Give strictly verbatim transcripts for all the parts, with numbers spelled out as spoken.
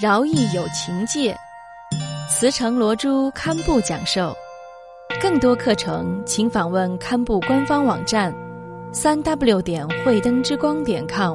饶益有情界，慈诚罗珠堪布讲授。更多课程请访问堪布官方网站三 w 点慧灯之光点 com。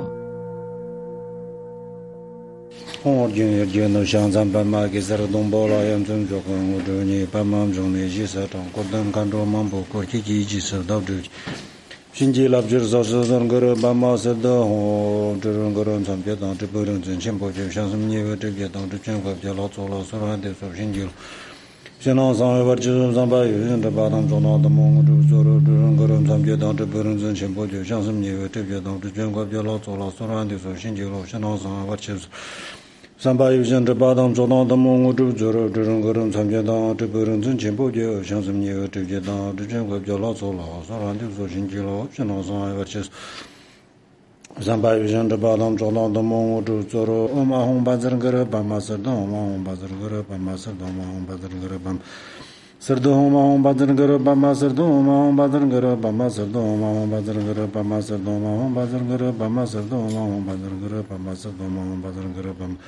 我今日见到香山斑马给塞尔东波拉扬真做跟我这你斑马中的几十张国灯看着满不过去几几十到这新基拉就是说是那个斑马是的哦这种个人参别当这不能真钱不就像什么你这别当这全国别老做了说了得说新基了现在上一把就是上把有人这把当中拿的么我就做了这种个人参别当这不能真钱不就像什么你这别当这全国别老做了说了得说新基了现在上一把就是三八有线这八当做到的么我就做了这种个人参加当这不能挣钱不就像什么你这些当这全国比较老做了说了就说新基了现在上一个其实三八有线这八当做到的么我就做了我马红把这个办马事的我马红把这个办马事的我马红把这个办事的我马红把这个办马事的我马红把这个办马事的我马红把这个办马事的我马红把这个办马事的我马红把这个办马事的我马红把这个办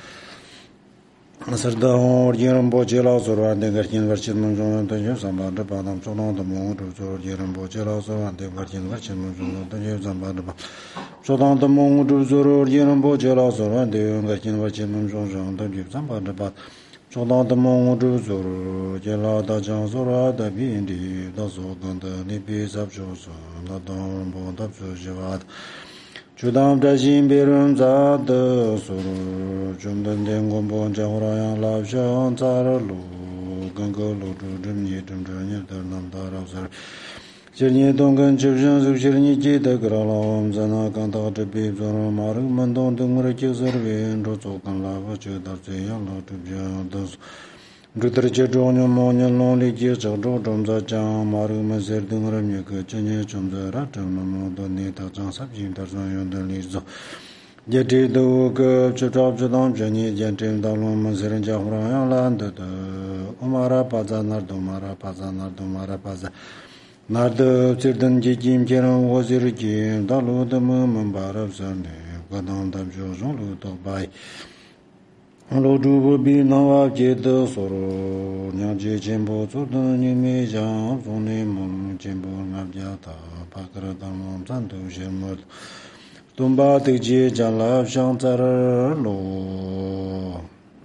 सरदार जीरम बोचेला सोरवान दे गर्किन वर्चिन मंजोन तंजो संबा द बादम सोनो द मो दो जो जीरम बोचेला सोरवान दे गर्किन वर्चिन मंजोन तंजो संबा द सोदान द मो दो जो जीरम बोचेला सोरवान दे गर्किन वर्चिन मंजोन तंजो संबा द बा सोदान द मो दो जो जेला द जां सोरा द बिंदी द सो गन द नि बि सब जो सो द दम बो द जो जवाद 주담 대신 비름 자드 소로 좀든 dengon bon자호라양 랍션 자르로 건거로 두름니 듬드니 더남다라서 제니 동근 집신 수실니 지데 그라람 자나 간다 드비 조로 마르 만동 등으로 기서르빈 로조간 라버 주다제양 로드비야도 그들제 조뇨 모뇨노리 기저도 좀자장 마르면 세르등으로 그 전에 좀자라 좀노도 네다 장삽진 다존연들리죠 제대도 그 저잡저당 전에 전쟁달로만 세른자 호랑양란데도 오마라 바자나도 마라 바자나도 마라 바자 나도 저든지 김제는 오지르지 달로도 뭐만바랍선네 가당담조종로도 바이 로두부 비나와 제도 서로 냐제 젠보 조던이 메장 존네 몽 젠보 나자다 바그라다 몽 잔도 셴모 돈바드지 잔라 상자르로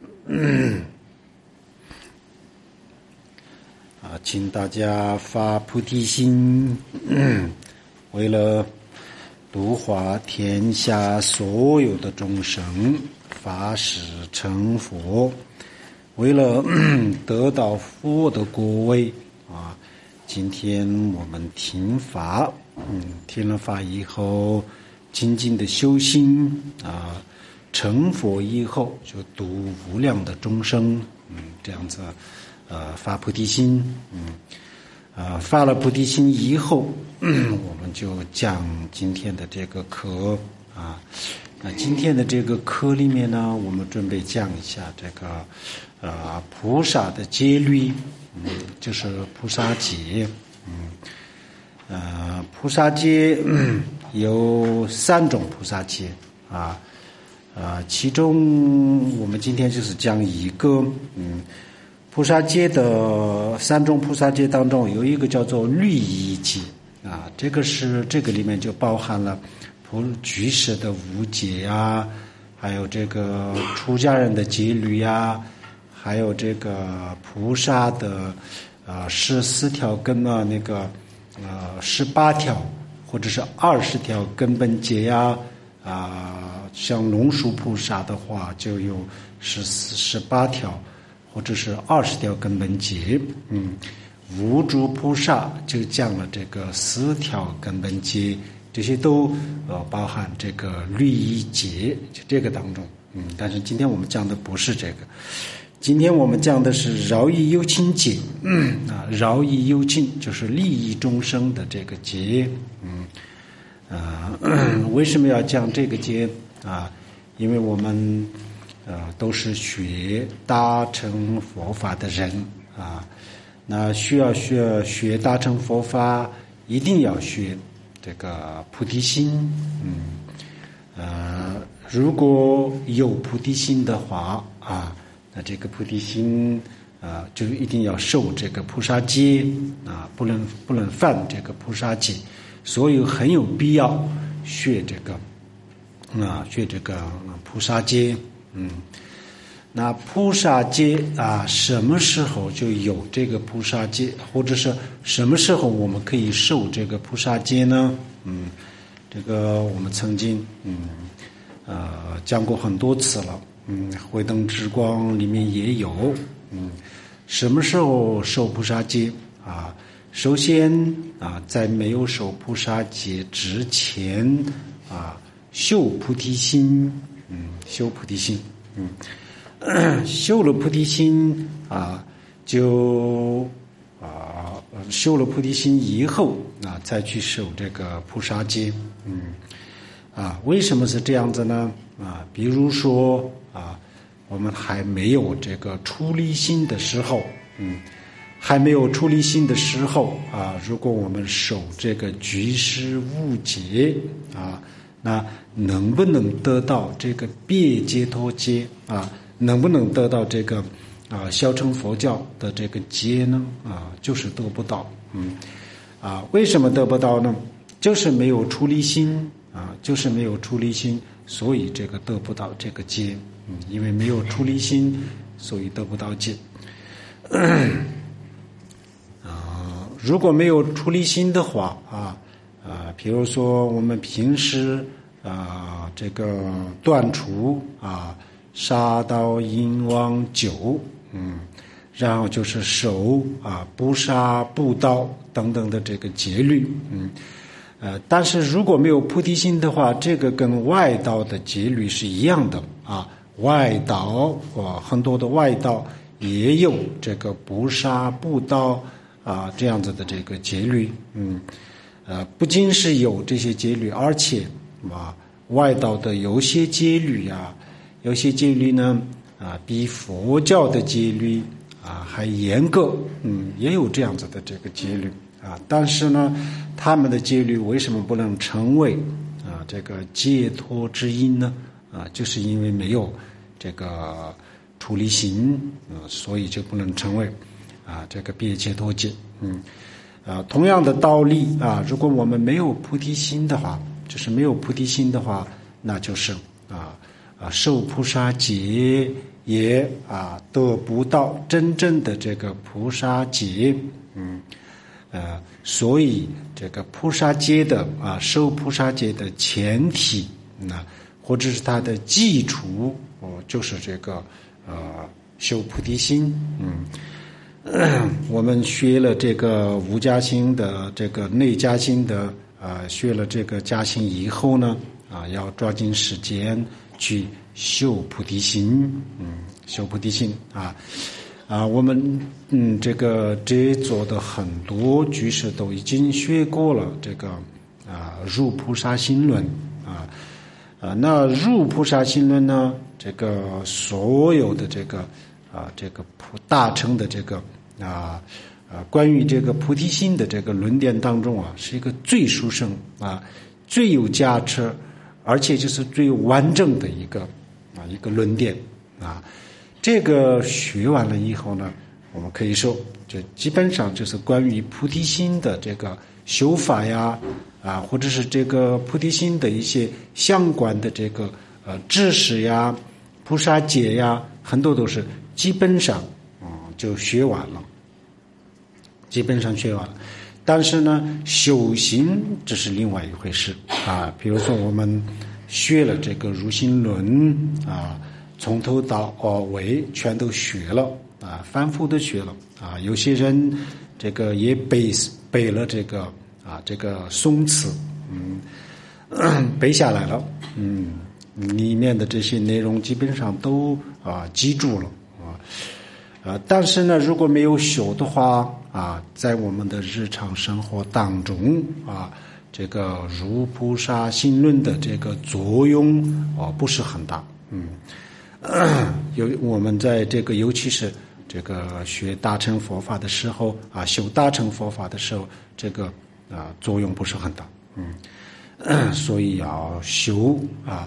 啊请大家发菩提心为了度化天下所有的众生发誓成佛，为了得到佛的果位啊！今天我们听法，嗯，听了法以后，精进的修心啊，成佛以后就度无量的众生，嗯，这样子，呃，发菩提心，嗯，啊，发了菩提心以后，嗯，我们就讲今天的这个课啊。那今天的这个课里面呢，我们准备讲一下这个呃菩萨的戒律，嗯，就是菩萨戒，嗯，呃菩萨戒、嗯、有三种菩萨戒啊，呃其中我们今天就是讲一个，嗯，菩萨戒的三种菩萨戒当中有一个叫做律仪戒啊，这个是这个里面就包含了。居士的无戒呀，还有这个出家人的戒律呀，还有这个菩萨的呃十四条根啊，那个呃十八条或者是二十条根本戒呀啊、呃，像龙树菩萨的话就有十四十八条或者是二十条根本戒，嗯，无住菩萨就讲了这个四条根本戒。这些都呃包含这个律仪戒，就这个当中，嗯，但是今天我们讲的不是这个，今天我们讲的是饶益有情戒，嗯啊，饶益有情就是利益众生的这个戒，嗯啊、呃，为什么要讲这个戒啊？因为我们呃都是学大乘佛法的人啊，那需要学学大乘佛法，一定要学。这个菩提心，嗯，呃， 如果有菩提心的话啊，那这个菩提心啊，就一定要受这个菩萨戒啊，不能不能犯这个菩萨戒，所以很有必要学这个啊，学这个菩萨戒。嗯，那菩萨戒啊，什么时候就有这个菩萨戒，或者是什么时候我们可以受这个菩萨戒呢？嗯，这个我们曾经嗯呃讲过很多次了。嗯，慧灯之光里面也有。嗯，什么时候受菩萨戒啊？首先啊，在没有受菩萨戒之前啊，修菩提心。嗯，修菩提心。嗯，修了菩提心啊，就啊修了菩提心以后啊，再去受这个菩萨戒。嗯，啊，为什么是这样子呢？啊，比如说啊，我们还没有这个出离心的时候，嗯，还没有出离心的时候啊，如果我们守这个居士无戒啊，那能不能得到这个别解脱戒啊？能不能得到这个啊小乘佛教的这个戒呢？啊，就是得不到。嗯，啊，为什么得不到呢？就是没有出离心啊，就是没有出离心，所以这个得不到这个戒。嗯，因为没有出离心，所以得不到戒。啊，如果没有出离心的话啊啊，比如说我们平时啊这个断除啊杀盗淫妄酒，嗯，然后就是守啊不杀不盗等等的这个戒律。嗯。呃，但是如果没有菩提心的话，这个跟外道的戒律是一样的啊。外道啊，很多的外道也有这个不杀不盗啊这样子的这个戒律。嗯，呃，不仅是有这些戒律，而且啊，外道的有些戒律啊，有些戒律呢啊，比佛教的戒律啊还严格。嗯，也有这样子的这个戒律。啊，但是呢，他们的戒律为什么不能成为啊这个解脱之因呢？啊，就是因为没有这个出离心，啊，所以就不能成为啊这个别解脱戒。嗯，啊，同样的道理啊，如果我们没有菩提心的话，就是没有菩提心的话，那就是啊啊受菩萨戒也啊得不到真正的这个菩萨戒。嗯。呃，所以这个菩萨戒的啊，受菩萨戒的前提，那、嗯、或者是它的基础，哦，就是这个呃修菩提心。嗯，我们学了这个无家心的这个内家心的啊、呃，学了这个家心以后呢，啊，要抓紧时间去修菩提心。嗯，修菩提心啊。啊，我们嗯，这个这做的很多居士都已经学过了这个啊入菩萨心论啊啊，那入菩萨心论呢，这个所有的这个啊这个普大乘的这个啊啊关于这个菩提心的这个论点当中啊，是一个最殊胜啊最有价值，而且就是最完整的一个啊一个论点啊。这个学完了以后呢，我们可以说，这基本上就是关于菩提心的这个修法呀，啊，或者是这个菩提心的一些相关的这个呃知识呀、菩萨戒呀，很多都是基本上嗯就学完了，基本上学完了。但是呢，修行这是另外一回事啊。比如说我们学了这个入心论啊。从头到尾全都学了啊，反复的学了啊。有些人这个也背背了这个啊这个宋词，嗯，背下来了，嗯，里面的这些内容基本上都啊记住了啊。呃，但是呢，如果没有修的话啊，在我们的日常生活当中啊，这个入菩萨心论的这个作用哦不是很大，嗯。有我们在这个尤其是这个学大乘佛法的时候啊，修大乘佛法的时候，这个啊作用不是很大，嗯，所以要修啊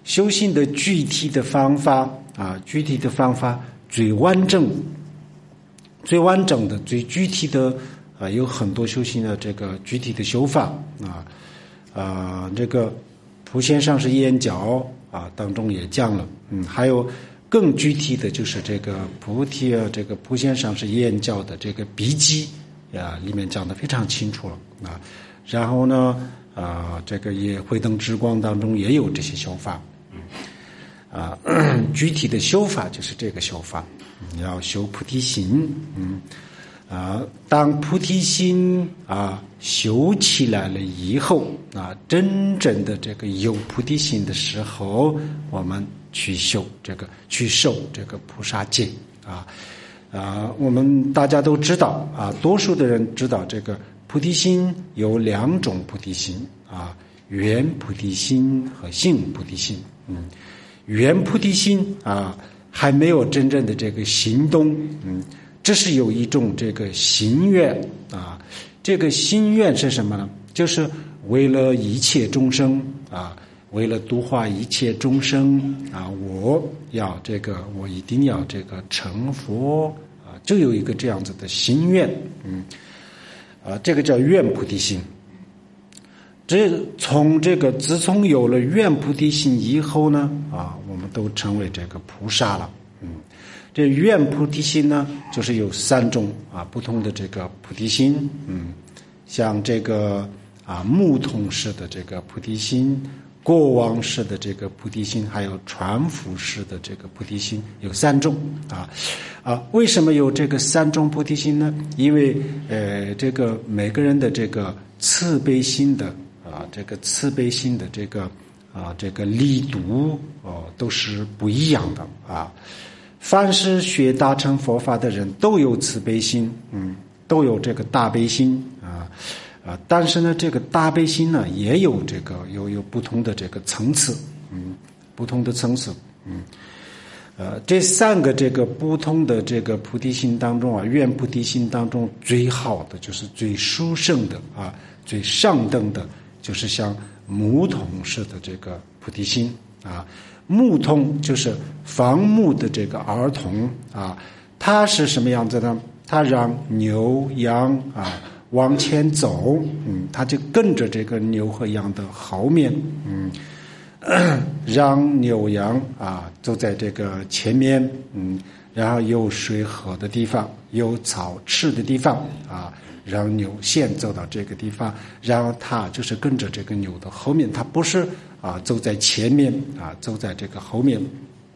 修行的具体的方法啊，具体的方法最完整、最完整的、最具体的啊，有很多修行的这个具体的修法啊啊，这个普贤上师演教啊当中也讲了，嗯，还有更具体的就是这个菩提啊，这个普贤上师演教的这个笔记啊，里面讲的非常清楚了啊。然后呢，啊，这个也慧灯之光当中也有这些修法，啊，具体的修法就是这个修法，你要修菩提心，嗯，啊，当菩提心啊修起来了以后啊，真正的这个有菩提心的时候，我们去修这个，去受这个菩萨戒啊，啊，我们大家都知道啊，多数的人知道这个。菩提心有两种菩提心啊，圆菩提心和性菩提心。嗯，圆菩提心啊，还没有真正的这个行动。嗯，这是有一种这个心愿啊，这个心愿是什么呢？就是为了一切众生啊，为了度化一切众生啊，我要这个，我一定要这个成佛啊，就有一个这样子的心愿。嗯。啊，这个叫愿菩提心。这从这个自从有了愿菩提心以后呢，啊，我们都成为这个菩萨了。嗯，这愿菩提心呢，就是有三种啊不同的这个菩提心。嗯，像这个啊木通式的这个菩提心，过往式的这个菩提心，还有传福式的这个菩提心，有三种啊。啊，为什么有这个三种菩提心呢？因为呃，这个每个人的这个慈悲心的啊，这个慈悲心的这个啊，这个力度哦，都是不一样的啊。凡是学大乘佛法的人都有慈悲心，嗯，都有这个大悲心啊啊。但是呢，这个大悲心呢，也有这个有有不同的这个层次，嗯，不同的层次，嗯。呃，这三个这个不同的这个菩提心当中啊，愿菩提心当中最好的就是最殊胜的啊，最上等的，就是像木通式的这个菩提心啊。木通就是放牧的这个儿童啊，他是什么样子呢？他让牛羊啊往前走，嗯，他就跟着这个牛和羊的后面，嗯。让牛羊啊走在这个前面，嗯，然后有水喝的地方，有草吃的地方啊，让牛先走到这个地方，然后他就是跟着这个牛的后面，他不是啊走在前面啊，走在这个后面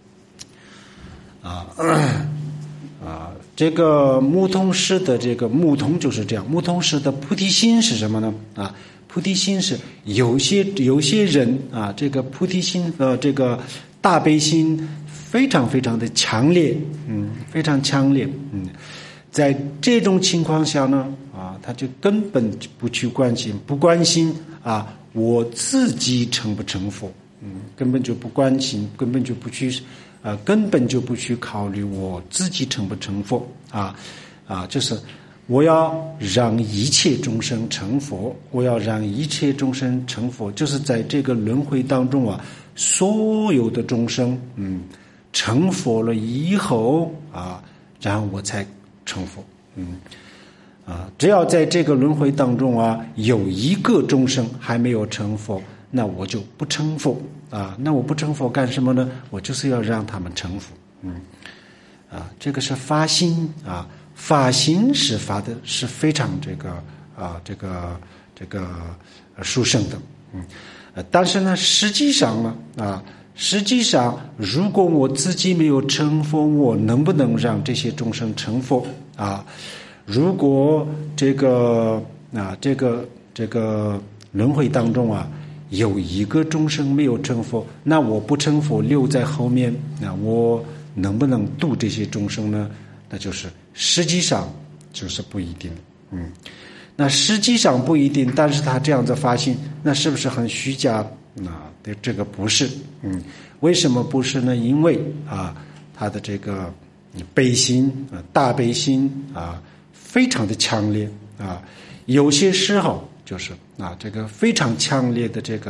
啊啊，这个木通式的这个木通就是这样，木通式的菩提心是什么呢？啊。菩提心是有些有些人啊，这个菩提心呃，这个大悲心非常非常的强烈，嗯，非常强烈，嗯，在这种情况下呢，啊，他就根本不去关心，不关心啊，我自己成不成佛，嗯，根本就不关心，根本就不去，啊，根本就不去考虑我自己成不成佛，啊，啊，就是。我要让一切众生成佛，我要让一切众生成佛，就是在这个轮回当中啊，所有的众生，嗯，成佛了以后啊，然后我才成佛，嗯，啊，只要在这个轮回当中啊，有一个众生还没有成佛，那我就不成佛啊，那我不成佛干什么呢？我就是要让他们成佛，嗯，啊，这个是发心啊。发心是发的是非常这个啊这个这个殊胜的，嗯，呃，但是呢，实际上呢啊，实际上如果我自己没有成佛，我能不能让这些众生成佛啊？如果这个啊这个这个轮回当中啊有一个众生没有成佛，那我不成佛留在后面，那我能不能度这些众生呢？那就是实际上就是不一定，嗯，那实际上不一定，但是他这样子发心，那是不是很虚假？那对这个不是，嗯，为什么不是呢？因为啊，他的这个悲心啊，大悲心啊，非常的强烈啊，有些时候就是啊，这个非常强烈的这个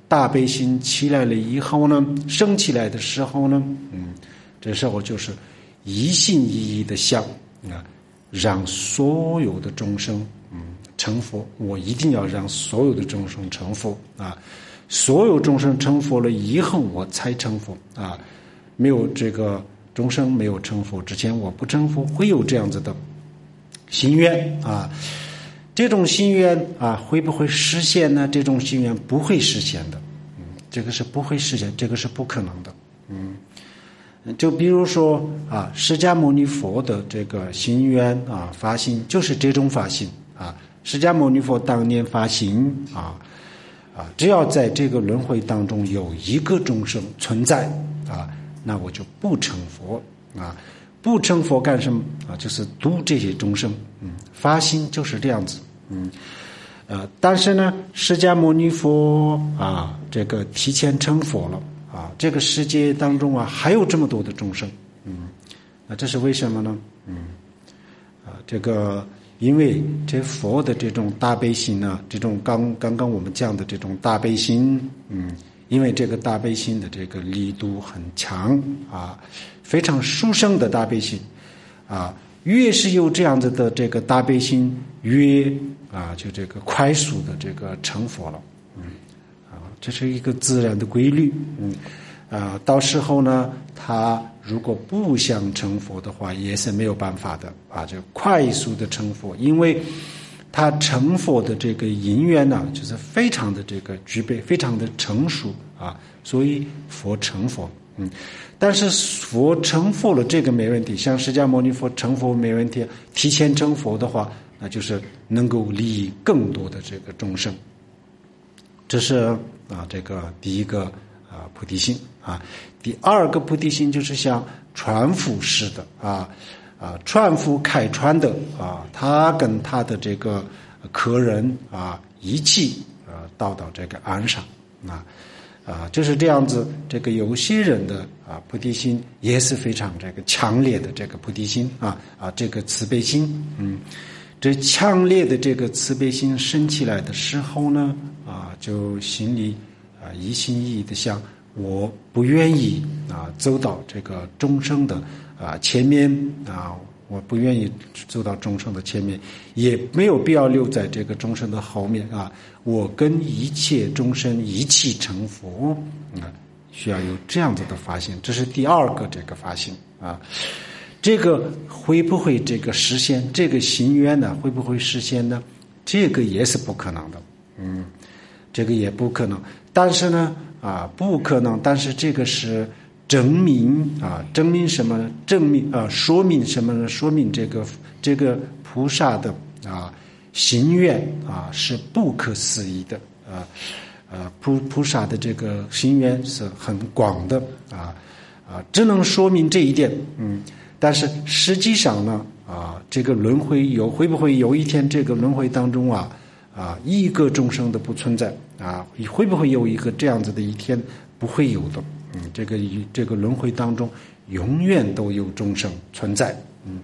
大悲心起来了以后呢，升起来的时候呢，嗯，这时候就是一心一意的想啊，让所有的众生嗯成佛，我一定要让所有的众生成佛啊，所有众生成佛了以后，我才成佛啊，没有这个众生没有成佛之前，我不成佛，会有这样子的心愿啊。这种心愿啊，会不会实现呢？这种心愿不会实现的，嗯，这个是不会实现，这个是不可能的，嗯。就比如说啊，释迦牟尼佛的这个心愿啊，发心就是这种发心啊。释迦牟尼佛当年发心啊啊，只要在这个轮回当中有一个众生存在啊，那我就不成佛啊。不成佛干什么啊？就是度这些众生，嗯，发心就是这样子，嗯，呃，但是呢，释迦牟尼佛啊，这个提前成佛了啊，这个世界当中啊，还有这么多的众生，嗯，那这是为什么呢？嗯，啊，这个因为这佛的这种大悲心呢，这种刚刚刚我们讲的这种大悲心，嗯。因为这个大悲心的这个力度很强啊，非常殊胜的大悲心啊，越是有这样子的这个大悲心，越啊就这个快速的这个成佛了，嗯啊，这是一个自然的规律，嗯啊，到时候呢，他如果不想成佛的话，也是没有办法的啊，就快速的成佛，因为他成佛的这个因缘呢，就是非常的这个具备，非常的成熟啊，所以佛成佛，嗯，但是佛成佛了这个没问题，像释迦牟尼佛成佛没问题，提前成佛的话，那就是能够利益更多的这个众生，这是啊这个第一个啊菩提心啊，第二个菩提心就是像传福式的啊。啊，船夫开船的啊，他跟他的这个客人啊一起啊到到这个岸上啊啊，就是这样子。这个有些人的啊菩提心也是非常这个强烈的这个菩提心啊啊，这个慈悲心，嗯，这强烈的这个慈悲心升起来的时候呢啊，就心里啊一心一意的想，我不愿意啊走到这个众生的。啊，前面啊，我不愿意走到众生的前面，也没有必要留在这个众生的后面啊。我跟一切众生一起成佛啊，需要有这样子的发心，这是第二个这个发心啊。这个会不会这个实现？这个心愿呢，会不会实现呢？这个也是不可能的，嗯，这个也不可能。但是呢，啊，不可能，但是这个是。证明啊，证明什么呢？证明啊，说明什么呢？说明这个这个菩萨的啊心愿啊是不可思议的啊啊菩菩萨的这个心愿是很广的啊啊，只能说明这一点，嗯，但是实际上呢啊，这个轮回有会不会有一天这个轮回当中啊啊一个众生的不存在啊，会不会有一个这样子的一天？不会有的。嗯，这个这个轮回当中，永远都有众生存在。嗯，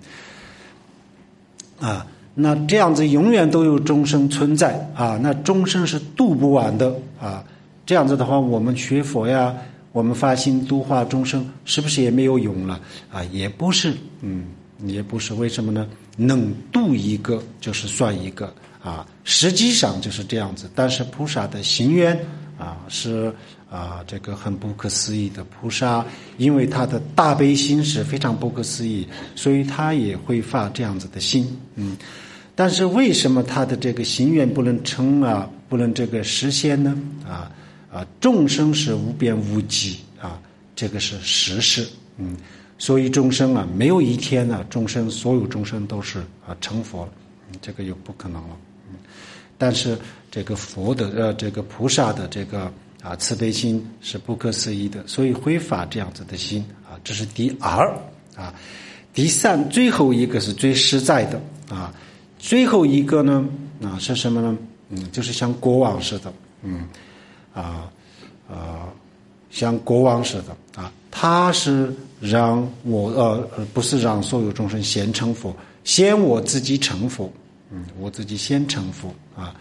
啊，那这样子永远都有众生存在啊，那众生是度不完的啊。这样子的话，我们学佛呀，我们发心度化众生，是不是也没有用了啊？也不是，嗯，也不是。为什么呢？能度一个就是算一个啊，实际上就是这样子。但是菩萨的心愿啊是。啊，这个很不可思议的菩萨，因为他的大悲心是非常不可思议，所以他也会发这样子的心，嗯。但是为什么他的这个心愿不能成啊，不能这个实现呢？啊啊，众生是无边无际啊，这个是实事，嗯。所以众生啊，没有一天呢、啊，众生所有众生都是啊成佛了，嗯，这个就不可能了，嗯。但是这个佛的呃，这个菩萨的这个。啊，慈悲心是不可思议的，所以会发这样子的心啊，这是第二啊。第三，最后一个是最实在的啊。最后一个呢啊是什么呢？嗯，就是像国王似的，嗯啊啊，像国王似的啊，他是让我呃不是让所有众生先成佛，先我自己成佛，嗯，我自己先成佛啊。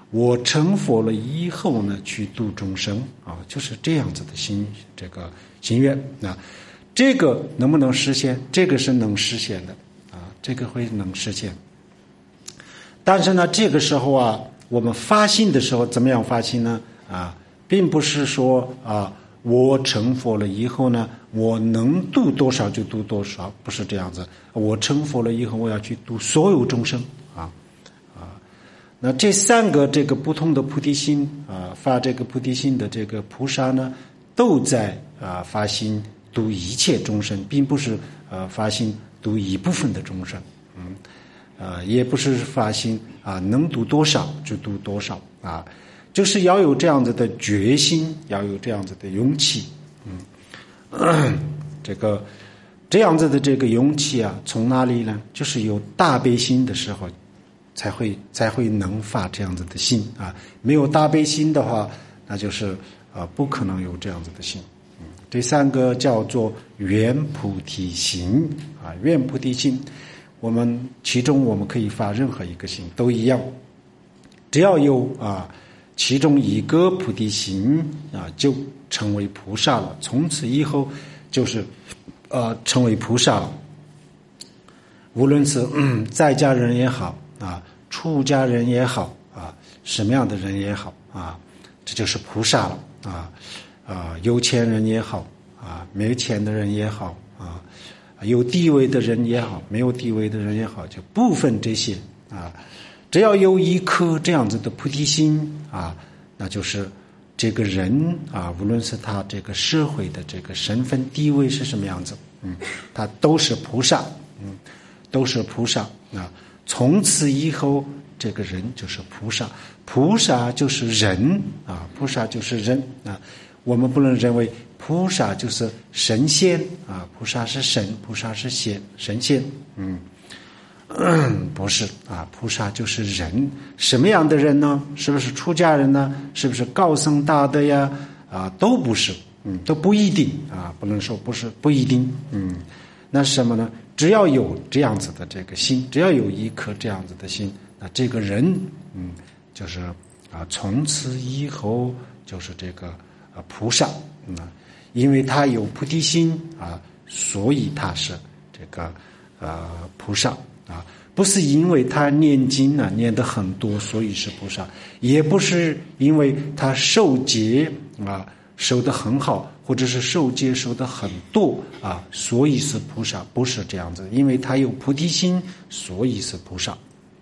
我成佛了以后呢，去度众生啊，就是这样子的心，这个心愿啊，这个能不能实现？这个是能实现的啊，这个会能实现。但是呢，这个时候啊，我们发心的时候怎么样发心呢？啊，并不是说啊，我成佛了以后呢，我能度多少就度多少，不是这样子。我成佛了以后，我要去度所有众生啊啊。那这三个这个不同的菩提心啊，发这个菩提心的这个菩萨呢，都在啊发心度一切众生，并不是呃发心度一部分的众生，嗯。呃，也不是发心啊，能读多少就读多少啊，就是要有这样子的决心，要有这样子的勇气，嗯，这个这样子的这个勇气啊，从哪里呢？就是有大悲心的时候，才会才会能发这样子的心啊。没有大悲心的话，那就是啊，不可能有这样子的心。嗯，这三个叫做愿菩提心啊，愿菩提心。我们其中我们可以发任何一个心都一样，只要有啊其中一个菩提心啊，就成为菩萨了。从此以后就是呃成为菩萨了。无论是、嗯、在家人也好啊，出家人也好啊，什么样的人也好啊，这就是菩萨了啊啊，有钱人也好啊，没钱的人也好啊。有地位的人也好，没有地位的人也好，就不分这些啊，只要有一颗这样子的菩提心啊，那就是这个人啊，无论是他这个社会的这个身份地位是什么样子，嗯，他都是菩萨，嗯，都是菩萨啊。从此以后，这个人就是菩萨，菩萨就是人啊，菩萨就是人啊。我们不能认为菩萨就是神仙啊，菩萨是神，菩萨是仙，神仙，嗯，嗯不是啊，菩萨就是人。什么样的人呢？是不是出家人呢？是不是高僧大德呀？啊，都不是，嗯，都不一定啊，不能说不是，不一定，嗯，那是什么呢？只要有这样子的这个心，只要有一颗这样子的心，那这个人，嗯，就是啊，从此以后就是这个。菩萨，嗯，因为他有菩提心啊，所以他是这个呃菩萨啊，不是因为他念经呢、啊、念得很多，所以是菩萨，也不是因为他受戒啊受得很好，或者是受戒受得很多啊，所以是菩萨，不是这样子，因为他有菩提心，所以是菩萨。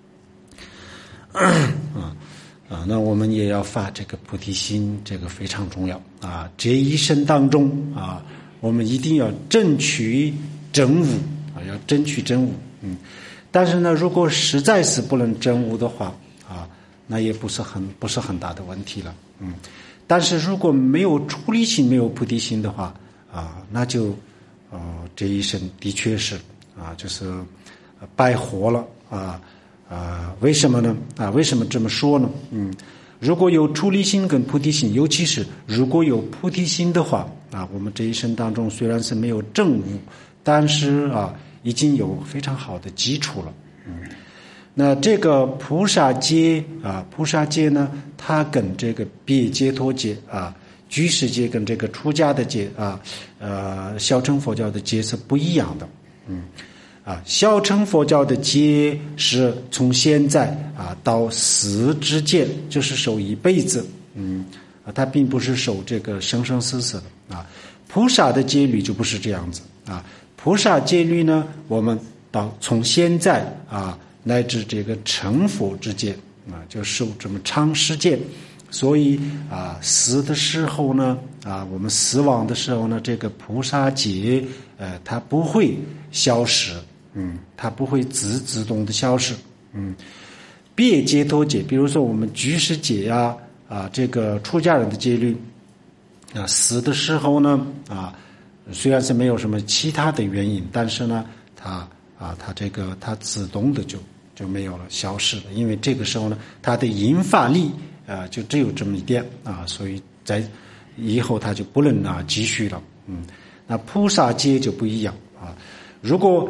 啊。啊，那我们也要发这个菩提心，这个非常重要啊！这一生当中啊，我们一定要争取真悟啊，要争取真悟。嗯，但是呢，如果实在是不能真悟的话啊，那也不是很不是很大的问题了。嗯，但是如果没有出离心，没有菩提心的话啊，那就呃这一生的确是啊，就是白活了啊。啊，为什么呢？啊，为什么这么说呢？嗯，如果有出离心跟菩提心，尤其是如果有菩提心的话，啊，我们这一生当中虽然是没有证悟，但是啊，已经有非常好的基础了。嗯，那这个菩萨戒啊，菩萨戒呢，它跟这个别解脱戒啊、居士戒跟这个出家的戒啊，呃，小乘佛教的戒是不一样的。嗯。啊，小乘佛教的戒是从现在啊到死之间，就是守一辈子，嗯，啊，它并不是守这个生生死死的啊。菩萨的戒律就不是这样子啊，菩萨戒律呢，我们到从现在啊乃至这个成佛之间啊，就守这么长时间。所以啊，死的时候呢，啊，我们死亡的时候呢，这个菩萨戒，呃，它不会消失。嗯，它不会自自动的消失。嗯，别解脱戒，比如说我们居士戒呀，啊，这个出家人的戒律，啊，死的时候呢，啊，虽然是没有什么其他的原因，但是呢，它啊，它这个它自动的就就没有了，消失了，因为这个时候呢，它的引发力啊，就只有这么一点啊，所以在以后它就不能啊继续了。嗯，那菩萨戒就不一样啊，如果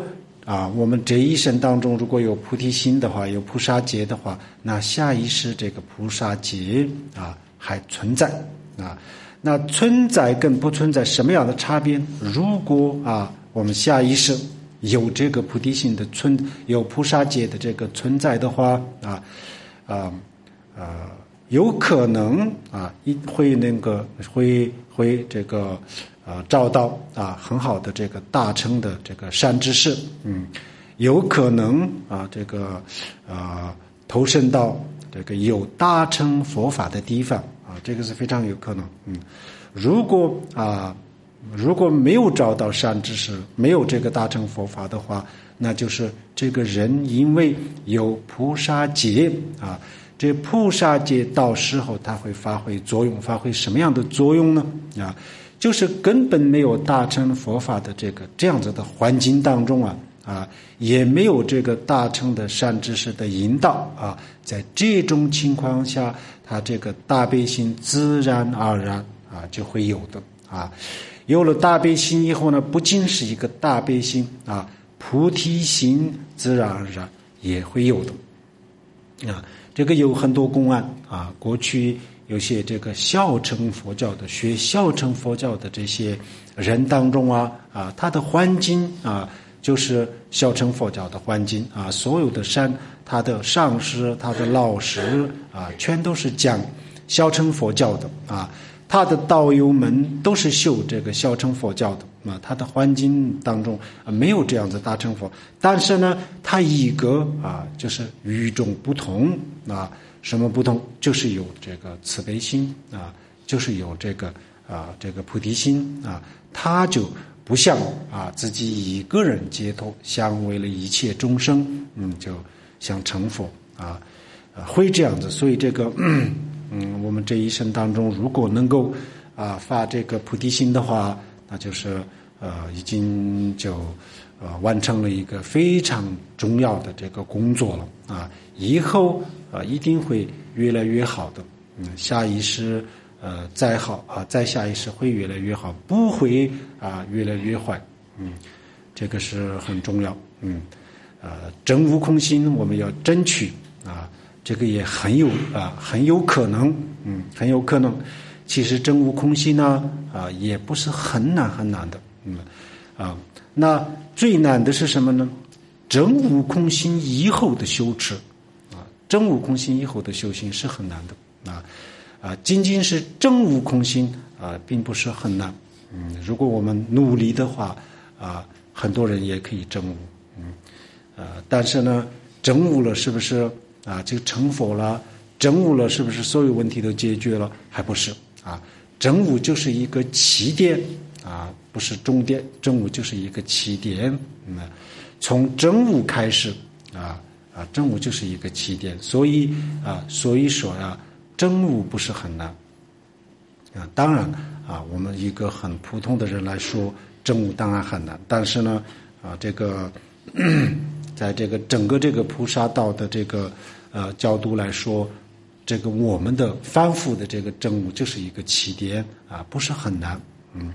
啊，我们这一生当中如果有菩提心的话，有菩萨戒的话，那下一世这个菩萨戒啊还存在啊。那存在跟不存在什么样的差别？如果啊我们下一世有这个菩提心的存，有菩萨戒的这个存在的话啊啊呃有可能啊会那个会会这个呃找到啊很好的这个大乘的这个善知识，嗯，有可能啊这个呃投身到这个有大乘佛法的地方啊，这个是非常有可能。嗯，如果啊如果没有找到善知识，没有这个大乘佛法的话，那就是这个人因为有菩萨戒啊。这菩萨戒到时候它会发挥作用，发挥什么样的作用呢？啊，就是根本没有大乘佛法的这个这样子的环境当中啊，啊，也没有这个大乘的善知识的引导啊，在这种情况下，他这个大悲心自然而然啊就会有的啊。有了大悲心以后呢，不仅是一个大悲心啊，菩提心自然而然也会有的啊。这个有很多公案啊，过去有些这个小乘佛教的学小乘佛教的这些人当中啊啊，他的环境啊就是小乘佛教的环境啊，所有的山，他的上师，他的老师啊，全都是讲小乘佛教的啊，他的道友们都是修这个小乘佛教的。啊，他的环境当中啊没有这样子大乘佛，但是呢，他一个啊就是与众不同啊，什么不同？就是有这个慈悲心啊，就是有这个啊这个菩提心啊，他就不像啊自己一个人解脱，想为了一切众生，嗯，就想成佛啊，啊会这样子。所以这个嗯嗯，我们这一生当中，如果能够啊发这个菩提心的话，那就是呃，已经就呃完成了一个非常重要的这个工作了啊！以后啊、呃、一定会越来越好的，嗯，下一世呃再好啊，再下一世会越来越好，不会啊越来越坏，嗯，这个是很重要，嗯，呃，真悟空心我们要争取啊，这个也很有啊很有可能，嗯，很有可能。其实真悟空心呢，啊，也不是很难很难的，嗯，啊，那最难的是什么呢？真悟空心以后的修持，啊，真悟空心以后的修行是很难的，啊，啊，仅仅是真悟空心啊，并不是很难，嗯，如果我们努力的话，啊，很多人也可以真悟，嗯，啊，但是呢，真悟了是不是啊就成佛了？真悟了是不是所有问题都解决了？还不是。啊，真悟就是一个起点啊，不是终点。真悟就是一个起点，嗯，从真悟开始啊啊，真悟就是一个起点。所以啊，所以说呀、啊，真悟不是很难啊。当然啊，我们一个很普通的人来说，真悟当然很难。但是呢，啊，这个在这个整个这个菩萨道的这个呃角度来说。这个我们的反复的这个真悟就是一个起点啊，不是很难，嗯，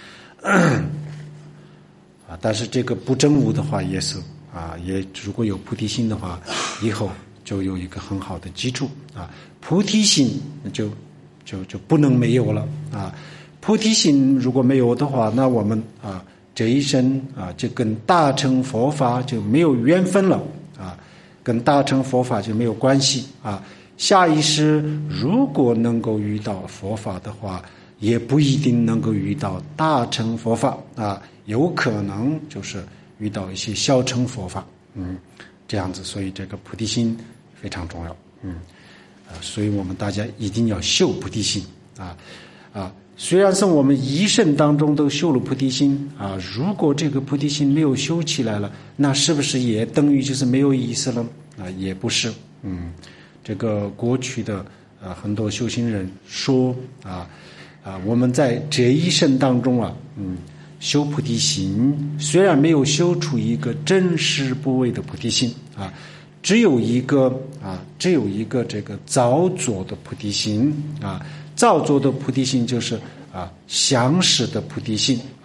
啊，但是这个不真悟的话也是啊，也如果有菩提心的话，以后就有一个很好的基础啊，菩提心就就就不能没有了啊，菩提心如果没有的话，那我们啊这一生啊就跟大乘佛法就没有缘分了啊，跟大乘佛法就没有关系啊。下一世如果能够遇到佛法的话，也不一定能够遇到大乘佛法啊，有可能就是遇到一些小乘佛法，嗯，这样子。所以这个菩提心非常重要，嗯，啊，所以我们大家一定要修菩提心啊啊。虽然是我们一生当中都修了菩提心啊，如果这个菩提心没有修起来了，那是不是也等于就是没有意思了啊？也不是，嗯。这个过去的呃很多修行人说啊啊我们在这一生当中啊嗯修菩提心，虽然没有修出一个真实不昧的菩提心啊，只有一个啊只有一个这个造作的菩提心啊，造作的菩提心就是啊相识的菩提心啊，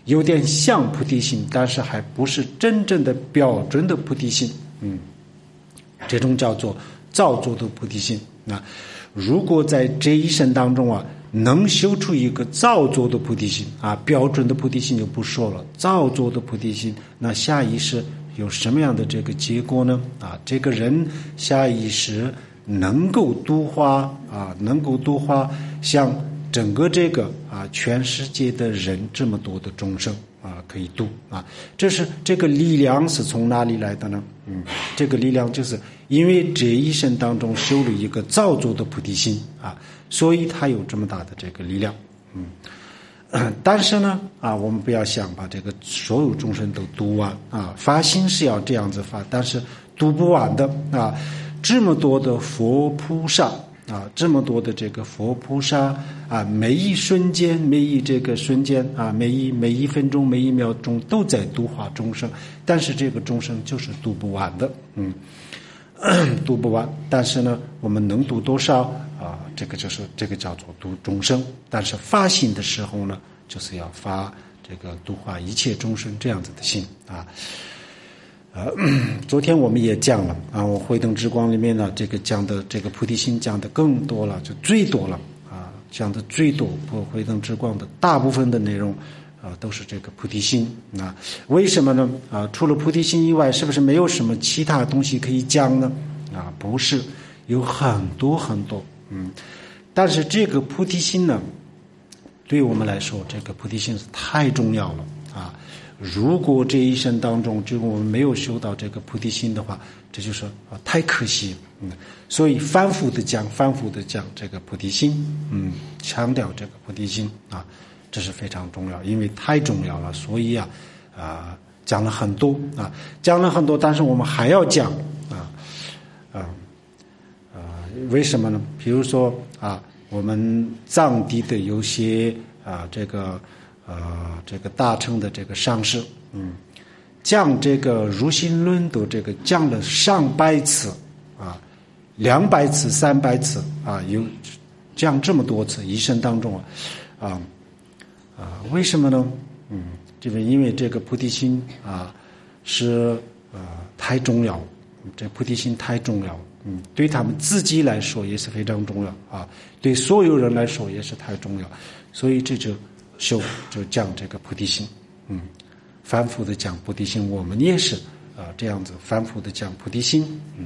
有点像菩提心，但是还不是真正的标准的菩提心。嗯，这种叫做造作的菩提心。那如果在这一生当中啊，能修出一个造作的菩提心啊，标准的菩提心就不说了，造作的菩提心，那下一世有什么样的这个结果呢？啊，这个人下一世能够度化啊，能够度化像整个这个啊全世界的人这么多的众生啊，可以度啊。这是这个力量是从哪里来的呢？嗯，这个力量就是因为这一生当中修了一个造作的菩提心啊，所以他有这么大的这个力量。嗯。但是呢，啊，我们不要想把这个所有众生都度完啊，发心是要这样子发，但是度不完的啊。这么多的佛菩萨啊，这么多的这个佛菩萨啊，每一瞬间，每一这个瞬间啊，每一每一分钟，每一秒钟都在度化众生，但是这个众生就是度不完的，嗯，度不完。但是呢，我们能度多少啊？这个就是这个叫做度众生。但是发心的时候呢，就是要发这个度化一切众生这样子的心啊。呃，昨天我们也讲了啊，我慧灯之光里面呢，这个讲的这个菩提心讲的更多了，就最多了啊，讲的最多。慧灯之光的大部分的内容啊，都是这个菩提心啊。为什么呢？啊，除了菩提心以外，是不是没有什么其他东西可以讲呢？啊，不是，有很多很多。嗯，但是这个菩提心呢，对我们来说，这个菩提心是太重要了啊。如果这一生当中就我们没有修到这个菩提心的话，这就是啊太可惜了。嗯，所以反复的讲，反复的讲这个菩提心，嗯，强调这个菩提心啊，这是非常重要，因为太重要了，所以啊啊讲了很多啊，讲了很多，但是我们还要讲啊啊啊，为什么呢？比如说啊，我们藏地的有些啊这个。呃，这个大乘的这个上师，嗯，讲这个入心论都这个讲了上百次啊，两百次、三百次啊，有讲这么多次，一生当中啊，啊啊，为什么呢？嗯，这个因为这个菩提心啊是呃太重要，这菩提心太重要，嗯，对他们自己来说也是非常重要啊，对所有人来说也是太重要，所以这就。修就讲这个菩提心，嗯，反复的讲菩提心，我们也是啊、呃、这样子反复的讲菩提心，嗯，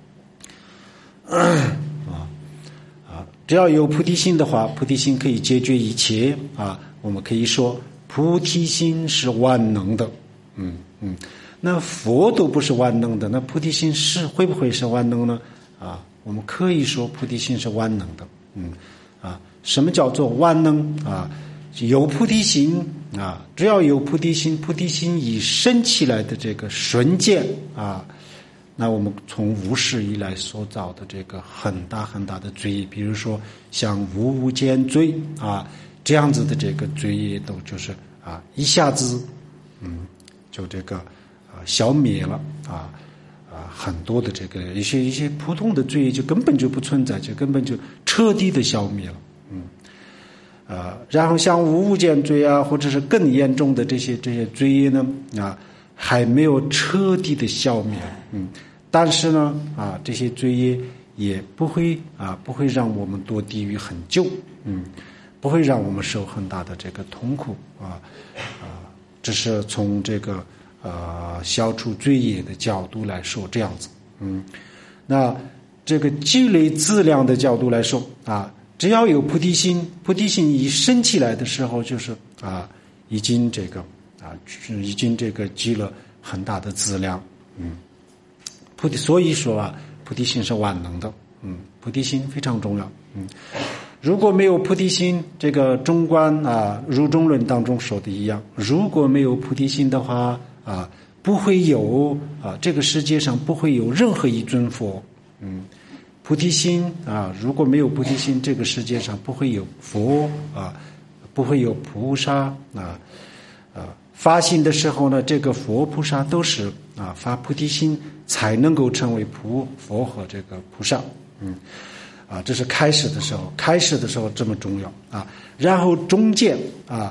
啊啊，只要有菩提心的话，菩提心可以解决一切啊。我们可以说菩提心是万能的，嗯嗯。那佛都不是万能的，那菩提心是会不会是万能呢？啊，我们可以说菩提心是万能的，嗯啊，什么叫做万能啊？有菩提心啊，只要有菩提心，菩提心已生起来的这个瞬间啊，那我们从无始以来所造的这个很大很大的罪业，比如说像无无间罪啊这样子的这个罪业，都就是啊一下子嗯就这个啊消灭了啊啊很多的这个一些一些普通的罪业就根本就不存在，就根本就彻底的消灭了，嗯。啊，然后像无无间罪啊，或者是更严重的这些这些罪业呢，啊，还没有彻底的消灭，嗯，但是呢，啊，这些罪业也不会啊，不会让我们堕地狱很久，嗯，不会让我们受很大的这个痛苦，啊啊，这是从这个呃消除罪业的角度来说这样子，嗯，那这个积累资粮的角度来说啊。只要有菩提心，菩提心一升起来的时候，就是啊，已经这个啊，已经这个积了很大的资粮，嗯，菩提，所以说啊，菩提心是万能的，嗯，菩提心非常重要，嗯，如果没有菩提心，这个中观啊入中论当中说的一样，如果没有菩提心的话啊，不会有啊，这个世界上不会有任何一尊佛，嗯。菩提心啊，如果没有菩提心，这个世界上不会有佛啊，不会有菩萨啊，啊，发心的时候呢，这个佛菩萨都是啊发菩提心才能够成为菩佛和这个菩萨，嗯，啊，这是开始的时候，开始的时候这么重要啊，然后中间啊，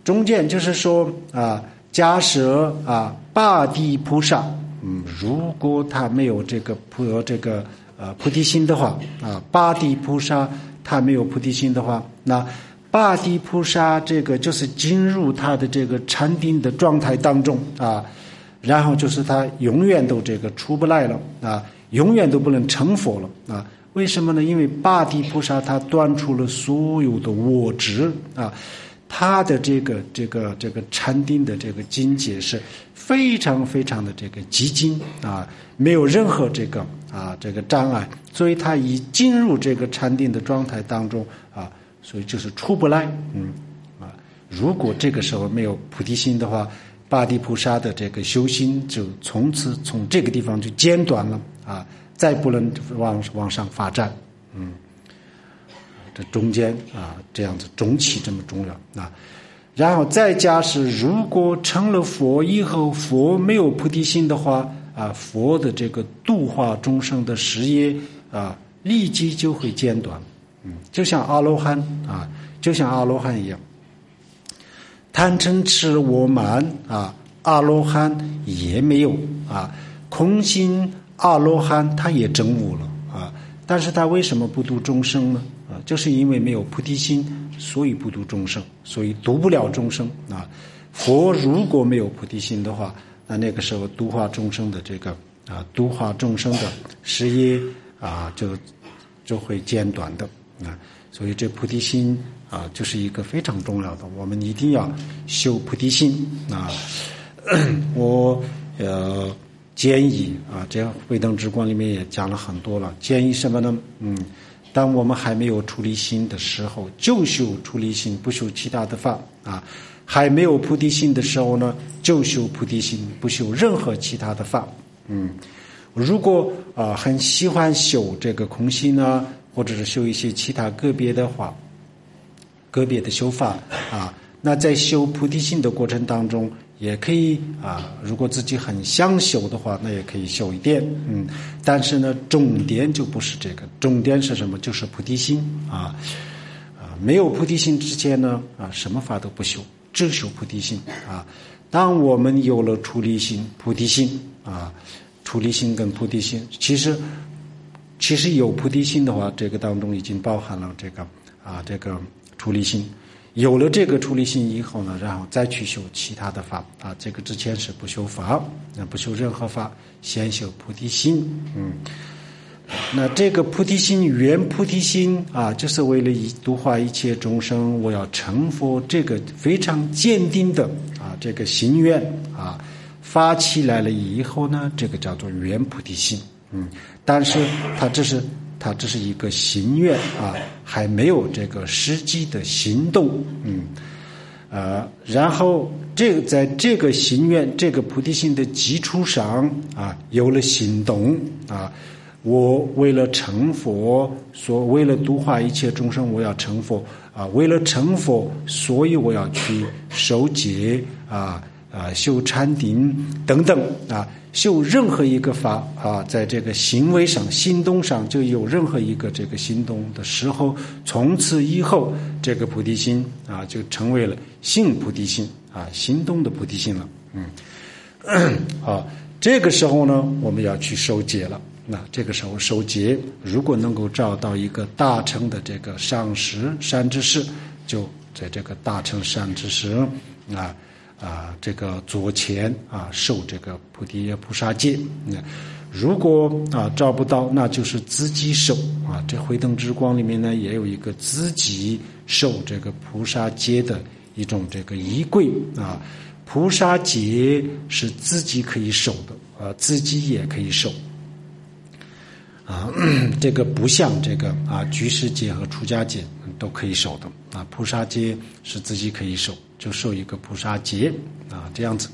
中间就是说啊，假设啊，八地菩萨，嗯，如果他没有这个菩这个呃菩提心的话啊，八地菩萨他没有菩提心的话，那八地菩萨这个就是进入他的这个禅定的状态当中啊，然后就是他永远都这个出不来了啊，永远都不能成佛了啊。为什么呢？因为八地菩萨他断除了所有的我执啊，他的这个这个这个禅定的这个境界是非常非常的这个极静啊，没有任何这个啊这个障碍，所以他已进入这个禅定的状态当中啊，所以就是出不来。嗯啊，如果这个时候没有菩提心的话，八地菩萨的这个修心就从此从这个地方就间断了啊。再不能往往上发展，嗯，这中间啊，这样子中期这么重要啊。然后再加是，如果成了佛以后，佛没有菩提心的话啊，佛的这个度化众生的事业啊，立即就会间断，嗯，就像阿罗汉啊，就像阿罗汉一样，贪嗔痴我慢啊，阿罗汉也没有啊，空心。阿罗汉他也证悟了啊，但是他为什么不度众生呢？啊，就是因为没有菩提心，所以不度众生，所以度不了众生啊。佛如果没有菩提心的话，那那个时候度化众生的这个啊，度化众生的事业啊，就就会间断的啊。所以这菩提心啊，就是一个非常重要的，我们一定要修菩提心啊。我呃。建议啊，这样慧灯之光里面也讲了很多了。建议什么呢？嗯，当我们还没有出离心的时候，就修出离心，不修其他的法啊；还没有菩提心的时候呢，就修菩提心，不修任何其他的法。嗯，如果啊很喜欢修这个空心啊，或者是修一些其他个别的话，个别的修法啊，那在修菩提心的过程当中。也可以啊，如果自己很想修的话，那也可以修一点，嗯，但是呢，重点就不是这个，重点是什么？就是菩提心啊，啊，没有菩提心之前呢，啊，什么法都不修，只修菩提心啊。当我们有了出离心、菩提心啊，出离心跟菩提心，其实其实有菩提心的话，这个当中已经包含了这个啊，这个出离心。有了这个出离心以后呢，然后再去修其他的法啊。这个之前是不修法，那不修任何法，先修菩提心。嗯，那这个菩提心圆菩提心啊，就是为了以度化一切众生，我要成佛，这个非常坚定的啊，这个心愿啊，发起来了以后呢，这个叫做圆菩提心。嗯，但是它这是。它只是一个心愿啊，还没有这个实际的行动，嗯，呃，然后这个在这个心愿、这个菩提心的基础上啊，有了行动啊，我为了成佛，所为了度化一切众生，我要成佛啊，为了成佛，所以我要去受戒啊啊，修禅定等等啊。修任何一个法啊，在这个行为上、行动上，就有任何一个这个行动的时候，从此以后，这个菩提心啊，就成为了行菩提心啊，行动的菩提心了。嗯，好，这个时候呢，我们要去受戒了。那这个时候受戒，如果能够找到一个大乘的这个上师、善知识，就在这个大乘善知识啊。啊，这个左前啊，受这个菩提菩萨戒。那如果啊找不到，那就是自己受啊。这慧灯之光里面呢，也有一个自己受这个菩萨戒的一种这个仪轨啊。菩萨戒是自己可以受的啊，自己也可以受啊。这个不像这个啊，居士戒和出家戒都可以受的啊。菩萨戒是自己可以受。就受一个菩萨戒啊，这样子，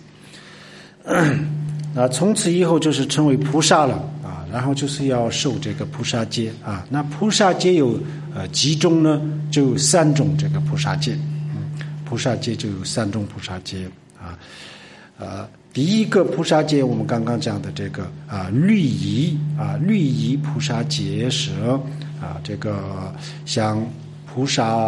那从此以后就是成为菩萨了啊，然后就是要受这个菩萨戒啊。那菩萨戒有呃几种呢？就有三种这个菩萨戒，嗯，菩萨戒就有三种菩萨戒啊，呃，第一个菩萨戒我们刚刚讲的这个啊律仪啊律仪菩萨戒是啊这个像菩萨。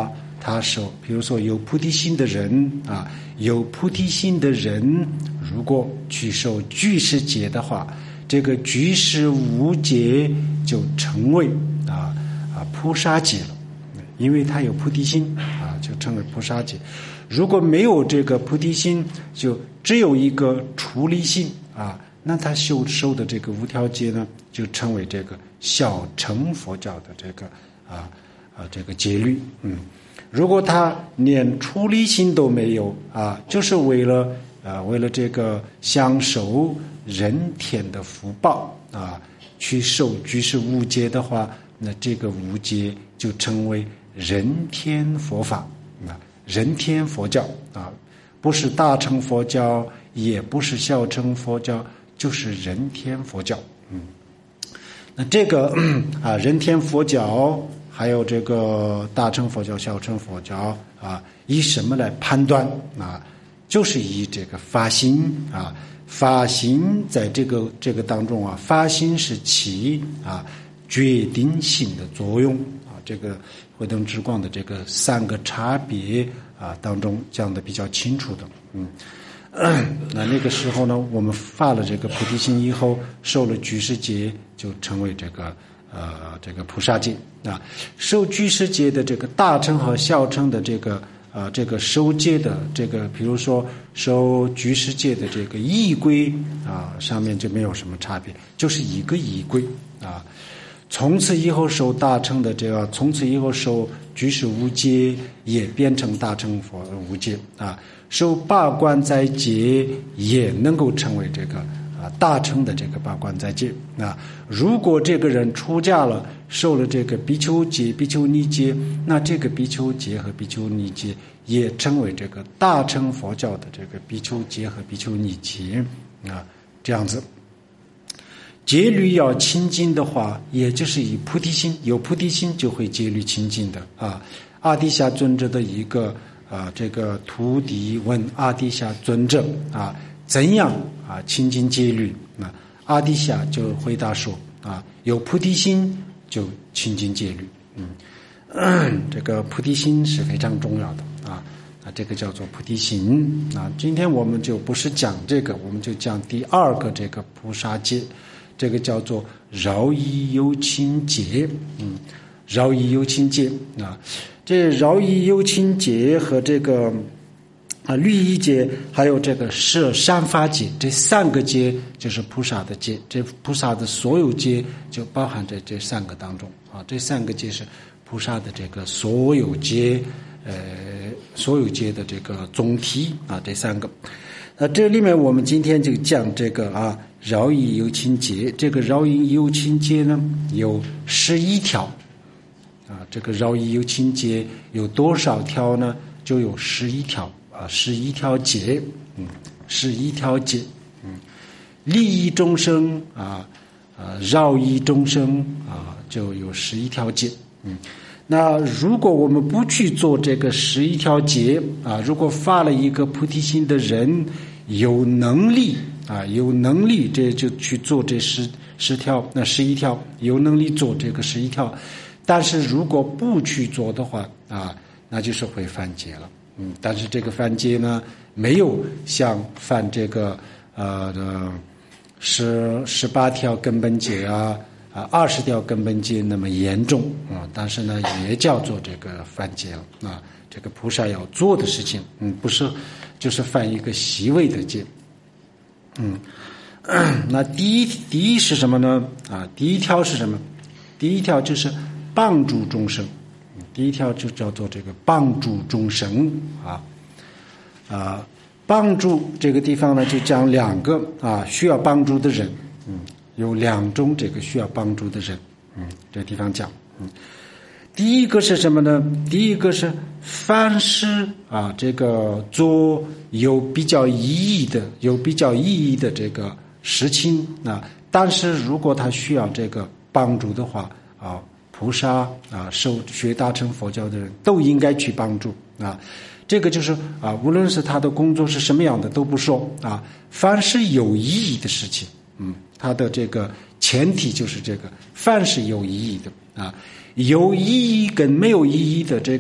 他受，比如说有菩提心的人啊，有菩提心的人，如果去受居士戒的话，这个居士无戒就成为啊啊菩萨戒了，因为他有菩提心啊，就成为菩萨戒。如果没有这个菩提心，就只有一个出离心啊，那他修受的这个无条戒呢，就成为这个小乘佛教的这个啊啊这个戒律。嗯，如果他连出离心都没有啊，就是为了啊为了这个享受人天的福报啊，去受居士无戒的话，那这个无戒就成为人天佛法啊。人天佛教啊，不是大乘佛教，也不是小乘佛教，就是人天佛教。嗯，那这个啊，人天佛教还有这个大乘佛教、小乘佛教啊，以什么来判断啊？就是以这个发心啊，发心在这个这个当中啊，发心是起啊决定性的作用啊，这个。慧灯之光的这个三个差别啊当中讲的比较清楚的。嗯，那那个时候呢，我们发了这个菩提心以后，受了居士戒，就成为这个呃这个菩萨戒啊。受居士戒的这个大乘和小乘的这个呃这个受戒的这个，比如说受居士戒的这个仪规啊，上面就没有什么差别，就是一个仪规啊。从此以后受大乘的这个，从此以后受居士无戒也变成大乘佛无戒啊，受八关斋戒也能够成为这个啊大乘的这个八关斋戒啊。如果这个人出家了，受了这个比丘戒、比丘尼戒，那这个比丘戒和比丘尼戒也成为这个大乘佛教的这个比丘戒和比丘尼戒啊，这样子。戒律要清净的话，也就是以菩提心，有菩提心就会戒律清净的啊。阿底峡尊者的一个啊，这个徒弟问阿底峡尊者啊，怎样啊清净戒律？啊，阿底峡就回答说啊，有菩提心就清净戒律。嗯，这个菩提心是非常重要的啊。啊，这个叫做菩提心啊。今天我们就不是讲这个，我们就讲第二个这个菩萨戒。这个叫做饶益有情戒，嗯，饶益有情戒啊，这饶益有情戒和这个啊律仪戒，还有这个摄善法戒，这三个戒就是菩萨的戒，这菩萨的所有戒就包含在这三个当中啊，这三个戒是菩萨的这个所有戒，呃，所有戒的这个总体啊，这三个。那这里面我们今天就讲这个啊，饶益有情戒。这个饶益有情戒呢有十一条，啊，这个饶益有情戒有多少条呢？就有十一条啊，十一条戒，嗯，十一条戒，嗯，利益众生啊，啊，饶益众生啊，就有十一条戒，嗯。那如果我们不去做这个十一条戒啊，如果发了一个菩提心的人有能力啊，有能力这就去做这十十条，那十一条有能力做这个十一条，但是如果不去做的话啊，那就是会犯戒了。嗯，但是这个犯戒呢，没有像犯这个呃的十十八条根本戒啊。啊，二十条根本戒那么严重啊，但是呢，也叫做这个犯戒了啊。这个菩萨要做的事情，嗯，不是，就是犯一个细微的戒。嗯，那第一第一是什么呢？啊，第一条是什么？第一条就是帮助众生，第一条就叫做这个帮助众生啊啊，帮助这个地方呢，就讲两个啊需要帮助的人，嗯。有两种这个需要帮助的人，嗯，这地方讲，嗯，第一个是什么呢？第一个是凡事啊，这个做有比较意义的、有比较意义的这个事情啊，但是如果他需要这个帮助的话啊，菩萨啊，受学大乘佛教的人都应该去帮助啊。这个就是啊，无论是他的工作是什么样的都不说啊，凡是有意义的事情，嗯。它的这个前提就是这个，凡是有意义的啊，有意义跟没有意义的这个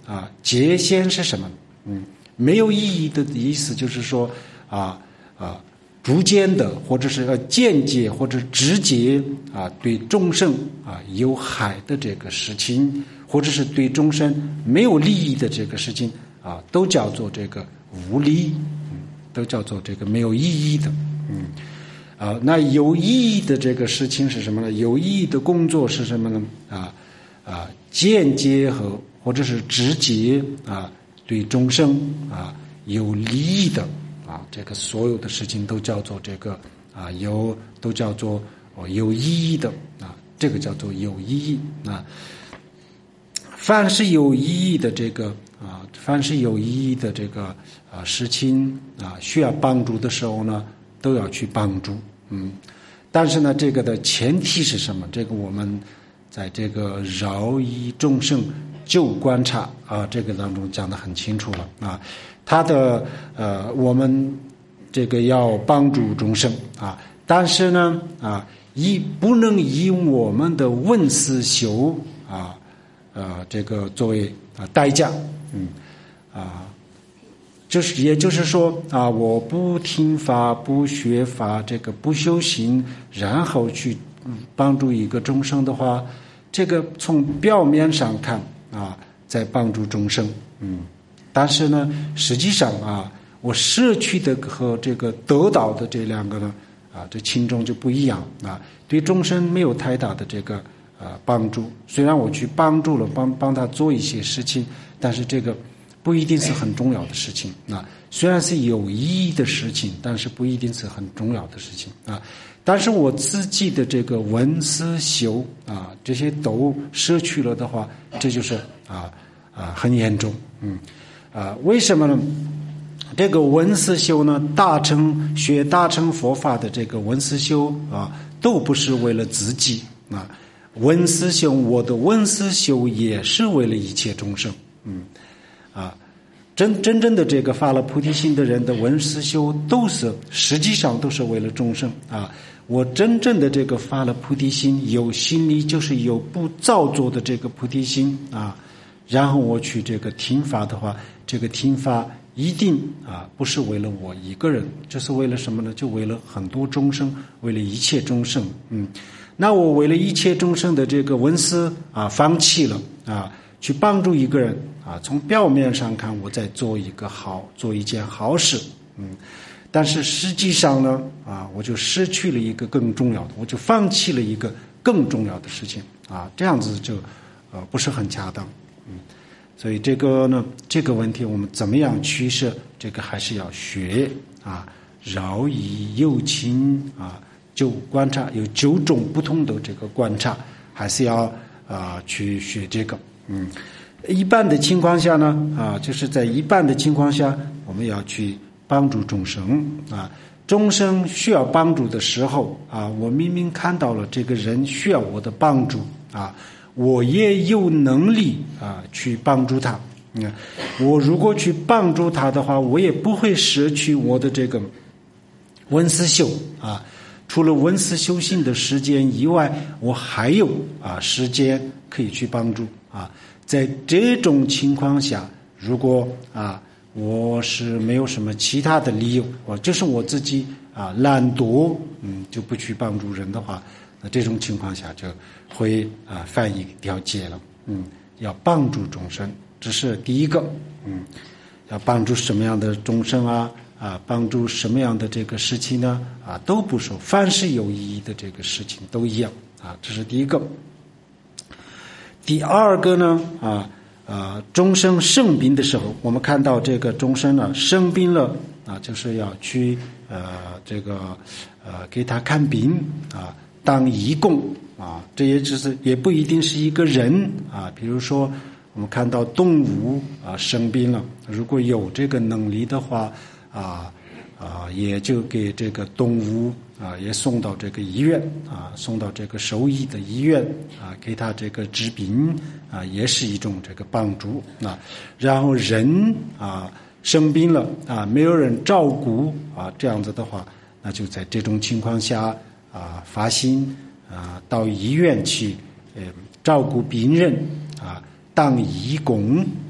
啊，界限是什么？嗯，没有意义的意思就是说啊啊，逐渐的或者是呃间接或者直接啊对众生啊有害的这个事情，或者是对众生没有利益的这个事情啊，都叫做这个无利，嗯，都叫做这个没有意义的，嗯。啊，那有意义的这个事情是什么呢？有意义的工作是什么呢？啊啊，间接和或者是直接啊，对众生啊有利益的啊，这个所有的事情都叫做这个啊有都叫做哦有意义的啊，这个叫做有意义啊。凡是有意义的这个啊，凡是有意义的这个啊事情啊，需要帮助的时候呢，都要去帮助，嗯，但是呢，这个的前提是什么？这个我们在这个饶益众生就观察啊这个当中讲得很清楚了啊，他的呃，我们这个要帮助众生啊，但是呢啊，以不能以我们的闻思修啊呃这个作为啊代价，嗯啊。就是也就是说啊，我不听法不学法，这个不修行，然后去帮助一个众生的话，这个从表面上看啊，在帮助众生，嗯，但是呢，实际上啊，我摄取的和这个得到的这两个呢，啊，这轻重就不一样啊，对众生没有太大的这个啊帮助。虽然我去帮助了，帮帮他做一些事情，但是这个不一定是很重要的事情啊，虽然是有意义的事情，但是不一定是很重要的事情啊。但是我自己的这个闻思修啊，这些都失去了的话，这就是啊啊很严重，嗯啊，为什么呢？这个闻思修呢，大乘学大乘佛法的这个闻思修啊，都不是为了自己啊，闻思修，我的闻思修也是为了一切众生，嗯。啊，真真正的这个发了菩提心的人的闻思修都是实际上都是为了众生啊。我真正的这个发了菩提心，有心里就是有不造作的这个菩提心啊。然后我去这个听法的话，这个听法一定啊不是为了我一个人，就是为了什么呢？就为了很多众生，为了一切众生。嗯，那我为了一切众生的这个闻思啊，放弃了啊。去帮助一个人啊，从表面上看，我在做一个好，做一件好事，嗯，但是实际上呢，啊，我就失去了一个更重要的，我就放弃了一个更重要的事情啊，这样子就呃不是很恰当，嗯，所以这个呢，这个问题我们怎么样取舍，这个还是要学啊，饶益有情啊，就观察有九种不同的这个观察，还是要啊去学这个。嗯，一般的情况下呢，啊，就是在一般的情况下，我们要去帮助众生啊。众生需要帮助的时候啊，我明明看到了这个人需要我的帮助啊，我也有能力啊去帮助他。嗯，我如果去帮助他的话，我也不会失去我的这个闻思修啊。除了闻思修行的时间以外，我还有啊时间可以去帮助啊。在这种情况下，如果啊我是没有什么其他的理由，我就是我自己啊懒惰，嗯，就不去帮助人的话，那这种情况下就会啊犯一条戒了，嗯，要帮助众生，这是第一个，嗯，要帮助什么样的众生啊？啊，帮助什么样的这个事情呢？啊，都不说，凡是有意义的这个事情都一样啊，这是第一个。第二个呢，啊啊，众生生病的时候，我们看到这个众生呢生病了啊，就是要去呃这个呃给他看病啊，当义工啊，这也只是也不一定是一个人啊，比如说我们看到动物啊生病了，如果有这个能力的话。啊啊，也就给这个动物啊，也送到这个医院啊，送到这个兽医的医院啊，给他这个治病啊，也是一种这个帮助啊。然后人啊生病了啊，没有人照顾啊，这样子的话，那就在这种情况下啊，发心啊，到医院去呃照顾病人啊，当义工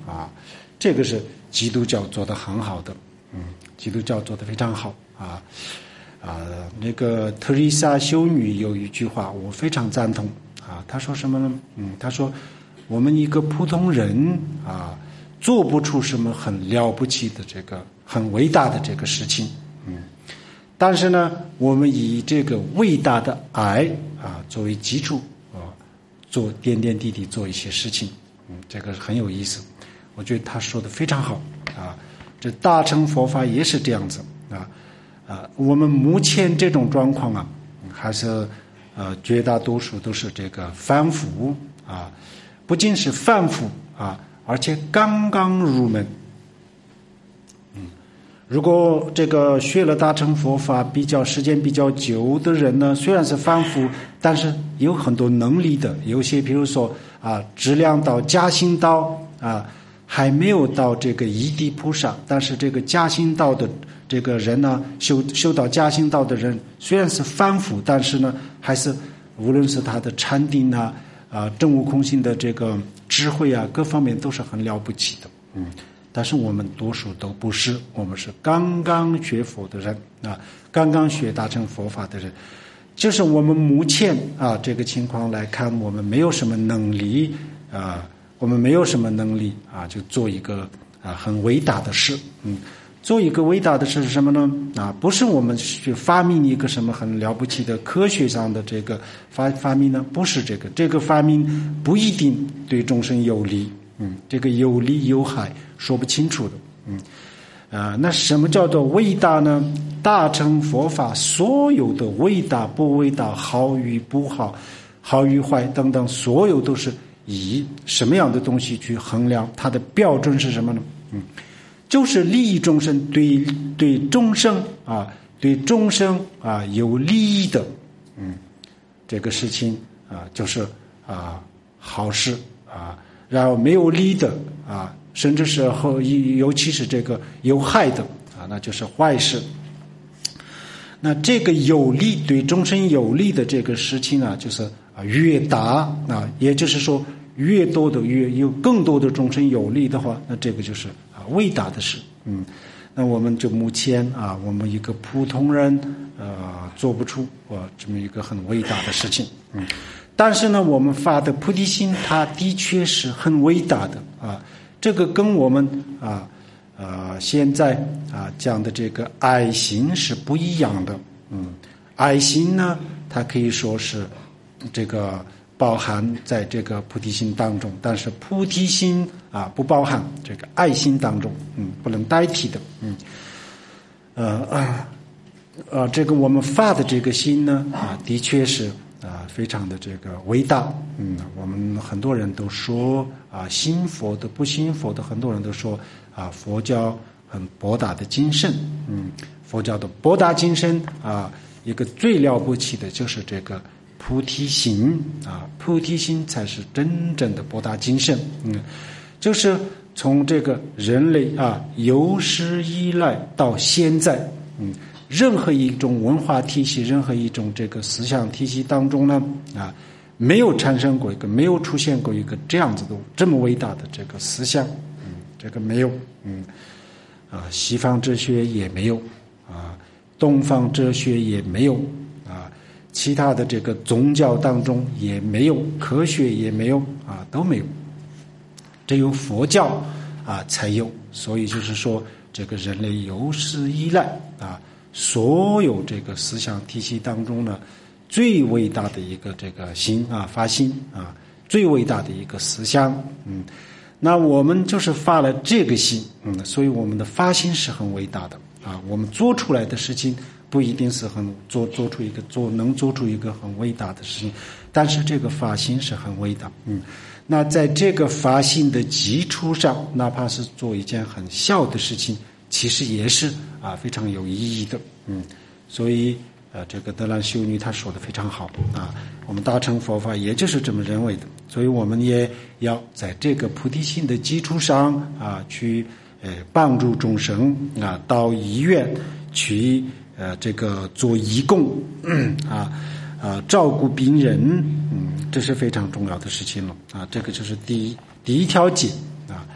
啊，这个是基督教做得很好的，嗯，基督教做得非常好啊啊，那个特丽莎修女有一句话我非常赞同啊，她说什么呢？嗯，她说我们一个普通人啊，做不出什么很了不起的这个很伟大的这个事情，嗯，但是呢，我们以这个伟大的爱啊作为基础啊，做点点滴滴做一些事情，嗯，这个很有意思。我觉得他说的非常好啊，这大乘佛法也是这样子啊啊，我们目前这种状况啊，还是呃绝大多数都是这个反腐啊，不仅是反腐啊，而且刚刚入门。嗯，如果这个学了大乘佛法比较时间比较久的人呢，虽然是反腐，但是有很多能力的，有些比如说啊，质量到加行道啊。还没有到这个一地菩萨，但是这个加行道的这个人呢，修修到加行道的人，虽然是反腐，但是呢，还是无论是他的禅定啊、啊证悟空性的这个智慧啊，各方面都是很了不起的。嗯，但是我们多数都不是，我们是刚刚学佛的人啊，刚刚学大乘佛法的人，就是我们目前啊这个情况来看，我们没有什么能力啊。我们没有什么能力啊，就做一个啊很伟大的事。嗯，做一个伟大的事是什么呢？啊，不是我们去发明一个什么很了不起的科学上的这个发发明呢？不是这个，这个发明不一定对众生有利。嗯，这个有利有害说不清楚的。嗯，啊，那什么叫做伟大呢？大乘佛法所有的伟大不伟大、好与不好、好与坏等等，所有都是。以什么样的东西去衡量它的标准是什么呢？嗯，就是利益众生，对对众生啊，对众生啊有利益的，嗯，这个事情啊就是啊好事啊，然后没有利的啊，甚至是和尤其是这个有害的啊，那就是坏事。那这个有利对众生有利的这个事情啊，就是啊越大啊，也就是说越多的越有更多的众生有利的话，那这个就是啊伟大的事。嗯，那我们就目前啊，我们一个普通人呃做不出啊这么一个很伟大的事情。嗯，但是呢，我们发的菩提心，它的确是很伟大的啊。这个跟我们啊。呃，现在啊讲的这个爱心是不一样的。嗯，爱心呢，它可以说是这个包含在这个菩提心当中，但是菩提心啊不包含这个爱心当中，嗯，不能代替的。嗯，呃啊呃，这个我们发的这个心呢，啊，的确是啊非常的这个伟大。嗯，我们很多人都说啊，信佛的不信佛的，很多人都说。啊，佛教很博大的精神，嗯，佛教的博大精深啊，一个最了不起的就是这个菩提心啊，菩提心才是真正的博大精深，嗯，就是从这个人类啊有史以来到现在，嗯，任何一种文化体系，任何一种这个思想体系当中呢，啊，没有产生过一个，没有出现过一个这样子的这么伟大的这个思想。这个没有，嗯，啊，西方哲学也没有，啊，东方哲学也没有，啊，其他的这个宗教当中也没有，科学也没有，啊，都没有，只有佛教啊才有。所以就是说，这个人类有史以来啊，所有这个思想体系当中呢，最伟大的一个这个心啊，发心啊，最伟大的一个思想，嗯。那我们就是发了这个心，嗯，所以我们的发心是很伟大的啊。我们做出来的事情不一定是很做做出一个做能做出一个很伟大的事情，但是这个发心是很伟大，嗯。那在这个发心的基础上，哪怕是做一件很小的事情，其实也是啊非常有意义的，嗯。所以呃，这个德兰修女她说的非常好啊。我们大乘佛法也就是这么认为的，所以我们也要在这个菩提心的基础上啊，去呃帮助众生啊，到医院去呃这个做义工，嗯、啊啊照顾病人，嗯，这是非常重要的事情了啊。这个就是第一第一条解啊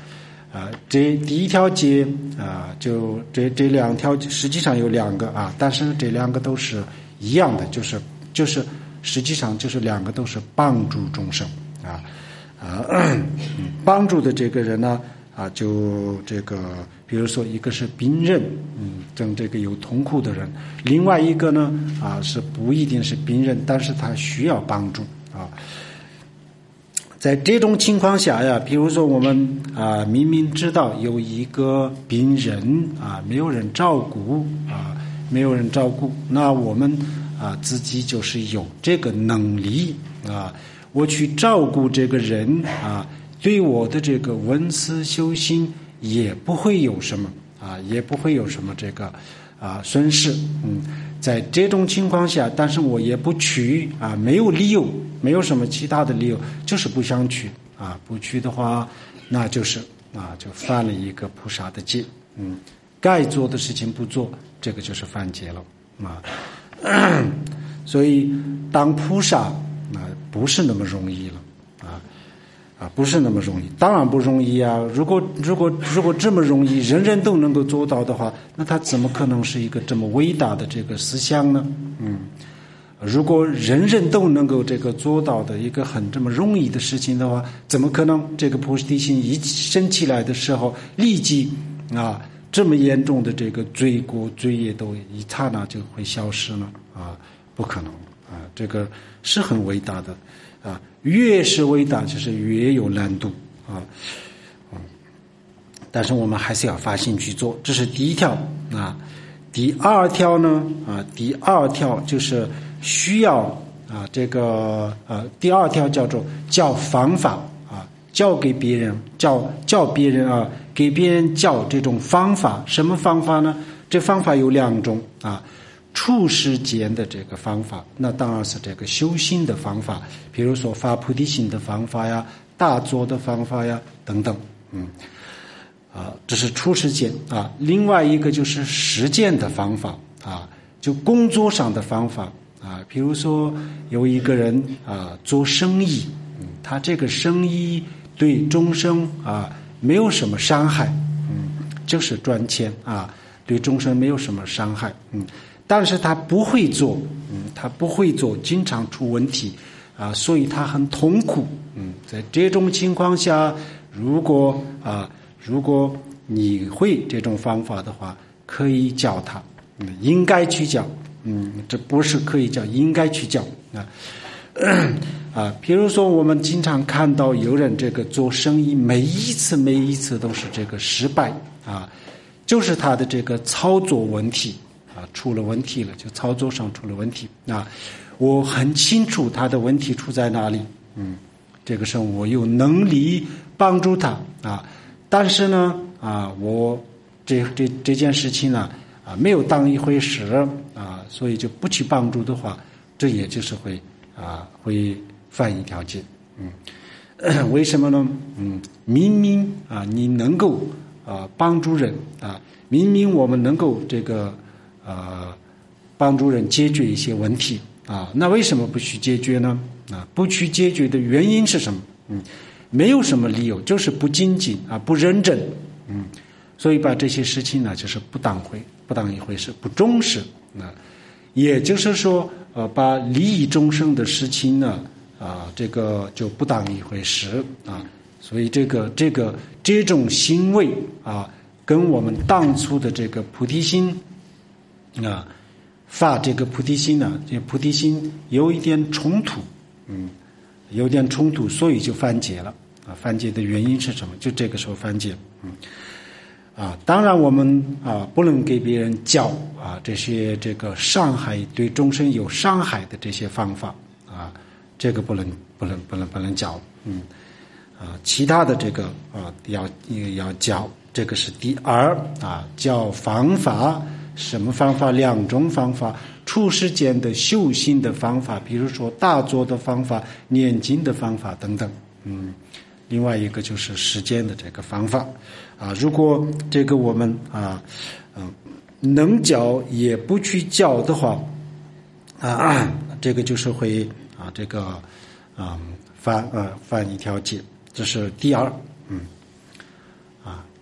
啊，这第一条戒啊，就这这两条实际上有两个啊，但是这两个都是一样的，就是就是实际上就是两个都是帮助众生啊啊，帮助的这个人呢啊，就这个比如说一个是病人，嗯，正这个有痛苦的人，另外一个呢啊是不一定是病人，但是他需要帮助啊。在这种情况下呀，比如说我们啊明明知道有一个病人啊没有人照顾啊没有人照顾，那我们啊自己就是有这个能力啊，我去照顾这个人啊，对我的这个闻思修心也不会有什么啊也不会有什么这个啊损失。嗯，在这种情况下，但是我也不去啊，没有理由，没有什么其他的理由，就是不想去啊，不去的话，那就是啊，就犯了一个菩萨的戒。嗯，该做的事情不做，这个就是犯戒了啊。所以当菩萨啊，不是那么容易了啊啊，不是那么容易，当然不容易啊。如果如果如果这么容易，人人都能够做到的话，那他怎么可能是一个这么伟大的这个思想呢？嗯。如果人人都能够这个做到的一个很这么容易的事情的话，怎么可能这个菩提心一升起来的时候，立即啊这么严重的这个罪过罪业都一刹那就会消失呢？啊，不可能啊！这个是很伟大的啊，越是伟大就是越有难度啊。嗯，但是我们还是要发心去做，这是第一条啊。第二条呢啊，第二条就是需要啊，这个呃，第二条叫做教方法啊，教给别人，教教别人啊，给别人教这种方法，什么方法呢？这方法有两种啊，处世间的这个方法，那当然是这个修心的方法，比如说发菩提心的方法呀，大作的方法呀，等等，嗯。啊，这是处世间啊，另外一个就是实践的方法啊，就工作上的方法啊，比如说有一个人啊做生意，嗯，他这个生意对众生啊没有什么伤害，嗯，就是赚钱啊，对众生没有什么伤害，嗯，但是他不会做，嗯，他不会做，经常出问题啊，所以他很痛苦，嗯，在这种情况下，如果啊。如果你会这种方法的话，可以教他，嗯，应该去教，嗯，这不是可以教，应该去教啊，啊，比如说我们经常看到有人这个做生意，每一次每一次都是这个失败啊，就是他的这个操作问题啊出了问题了，就操作上出了问题啊，我很清楚他的问题出在哪里，嗯，这个时候我有能力帮助他啊。但是呢，啊，我这这这件事情呢，啊，没有当一回事啊，所以就不去帮助的话，这也就是会啊会犯一条戒，嗯，为什么呢？嗯，明明啊你能够啊帮助人啊，明明我们能够这个呃帮助人解决一些问题啊，那为什么不去解决呢？啊，不去解决的原因是什么？嗯。没有什么理由，就是不精进啊，不认真，嗯，所以把这些事情呢，就是不当回，不当一回事，不重视啊，也就是说，呃，把利益众生的事情呢，啊，这个就不当一回事啊，所以这个这个这种行为啊，跟我们当初的这个菩提心啊，发这个菩提心呢，这菩提心有一点冲突，嗯。有点冲突，所以就犯戒了啊！犯戒的原因是什么？就这个时候犯戒，嗯，啊，当然我们啊不能给别人教啊这些这个伤害对众生有伤害的这些方法啊，这个不能不能不能不能教，嗯，啊，其他的这个啊要要教，这个是第二啊，教方法，什么方法？两种方法。处世间的修行的方法，比如说大作的方法、念经的方法等等，嗯，另外一个就是实践的这个方法，啊，如果这个我们啊，嗯、呃，能教也不去教的话，啊，这个就是会啊，这个啊、呃、犯呃犯一条戒，这是第二，嗯，啊，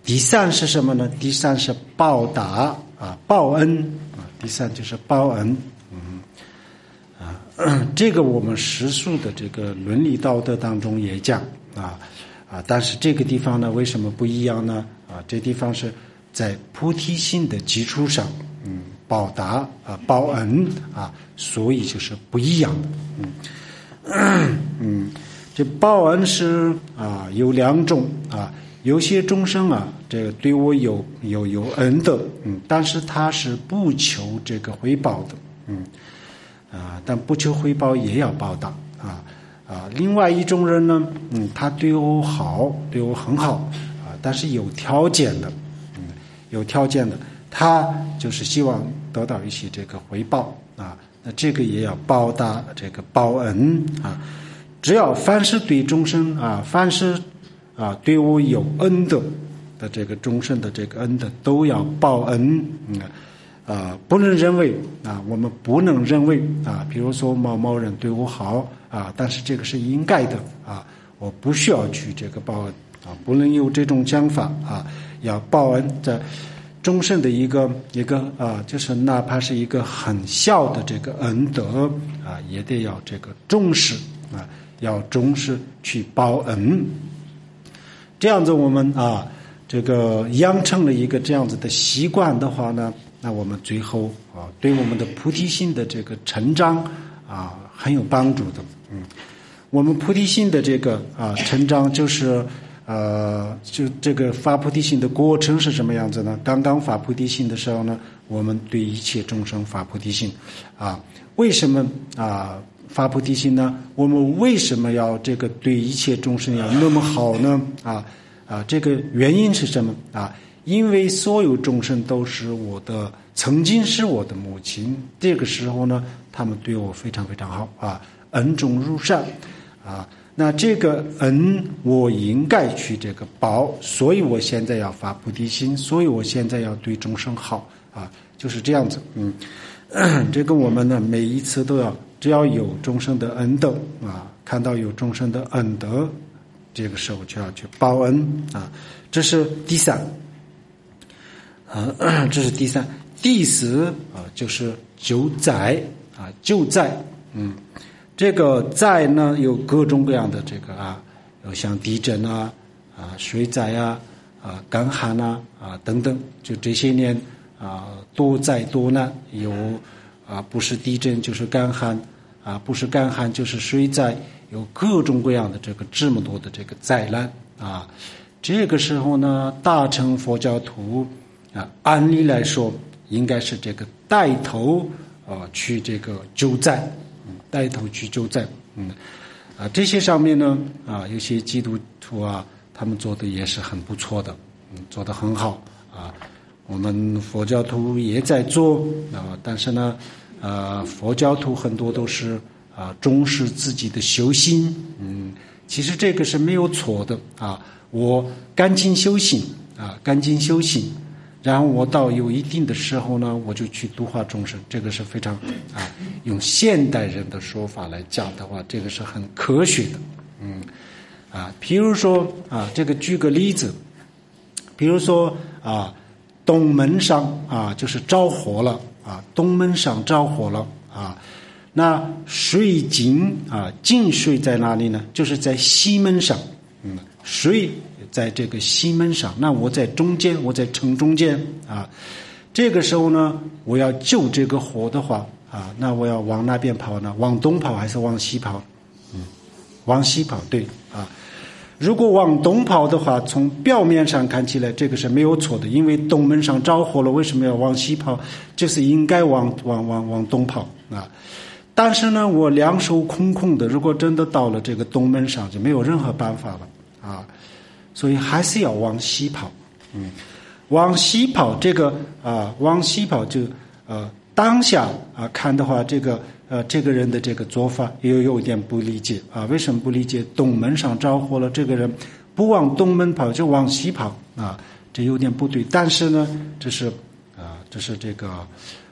第三是什么呢？第三是报答啊，报恩啊，第三就是报恩。嗯啊，这个我们世俗的这个伦理道德当中也讲啊啊，但是这个地方呢，为什么不一样呢？啊，这地方是在菩提心的基础上，嗯，报答啊，报恩啊，所以就是不一样的。嗯嗯，这报恩是啊有两种啊。有些众生啊，这个对我有有有恩的，嗯，但是他是不求这个回报的，嗯，啊，但不求回报也要报答，啊啊。另外一种人呢，嗯，他对我好，对我很好，啊，但是有条件的，嗯，有条件的，他就是希望得到一些这个回报，啊，那这个也要报答这个报恩，啊，只要凡是对众生啊，凡是啊，对我有恩的的这个众生的这个恩的都要报恩，嗯，啊，不能认为啊，我们不能认为啊，比如说某某人对我好啊，但是这个是应该的啊，我不需要去这个报恩啊，不能有这种讲法啊，要报恩在众生的一个一个啊，就是哪怕是一个很小的这个恩德啊，也得要这个重视啊，要重视去报恩。这样子我们啊，这个养成了一个这样子的习惯的话呢，那我们最后啊，对我们的菩提心的这个成长啊很有帮助的。嗯，我们菩提心的这个啊成长就是呃，就这个发菩提心的过程是什么样子呢？刚刚发菩提心的时候呢，我们对一切众生发菩提心啊，为什么啊？发菩提心呢？我们为什么要这个对一切众生要那么好呢？啊啊，这个原因是什么啊？因为所有众生都是我的，曾经是我的母亲。这个时候呢，他们对我非常非常好啊，恩重如山啊。那这个恩我应该去这个报，所以我现在要发菩提心，所以我现在要对众生好啊，就是这样子。嗯，这个我们呢每一次都要。只要有众生的恩德啊，看到有众生的恩德，这个时候就要去报恩啊。这是第三，啊，这是第三。第四啊，就是救灾啊，救灾。嗯，这个灾呢有各种各样的这个啊，有像地震啊、啊水灾啊、啊干旱啊、啊等等，就这些年啊多灾多难有。啊，不是地震就是干旱，啊，不是干旱就是水灾，有各种各样的这个这么多的这个灾难啊。这个时候呢，大乘佛教徒啊，按理来说应该是这个带头啊去这个救灾，嗯，带头去救灾，嗯，啊，这些上面呢啊，有些基督徒啊，他们做的也是很不错的，嗯，做得很好啊。我们佛教徒也在做啊，但是呢，呃，佛教徒很多都是啊重视自己的修行，嗯，其实这个是没有错的啊。我赶紧修行啊，赶紧修行，然后我到有一定的时候呢，我就去度化众生，这个是非常啊，用现代人的说法来讲的话，这个是很科学的，嗯，啊，比如说啊，这个举个例子，比如说啊。东门上啊，就是着火了啊！东门上着火了啊！那水井啊，井水在哪里呢？就是在西门上，嗯，水在这个西门上。那我在中间，我在城中间啊。这个时候呢，我要救这个火的话啊，那我要往哪边跑呢？往东跑还是往西跑？嗯，往西跑，对啊。如果往东跑的话，从表面上看起来这个是没有错的，因为东门上着火了，为什么要往西跑？就是应该往往往往东跑啊。但是呢，我两手空空的，如果真的到了这个东门上，就没有任何办法了啊。所以还是要往西跑，嗯，往西跑这个啊，往西跑就呃当下啊看的话，这个。呃，这个人的这个做法又有点不理解啊？为什么不理解？东门上着火了，这个人不往东门跑，就往西跑啊，这有点不对。但是呢，这是啊，这是这个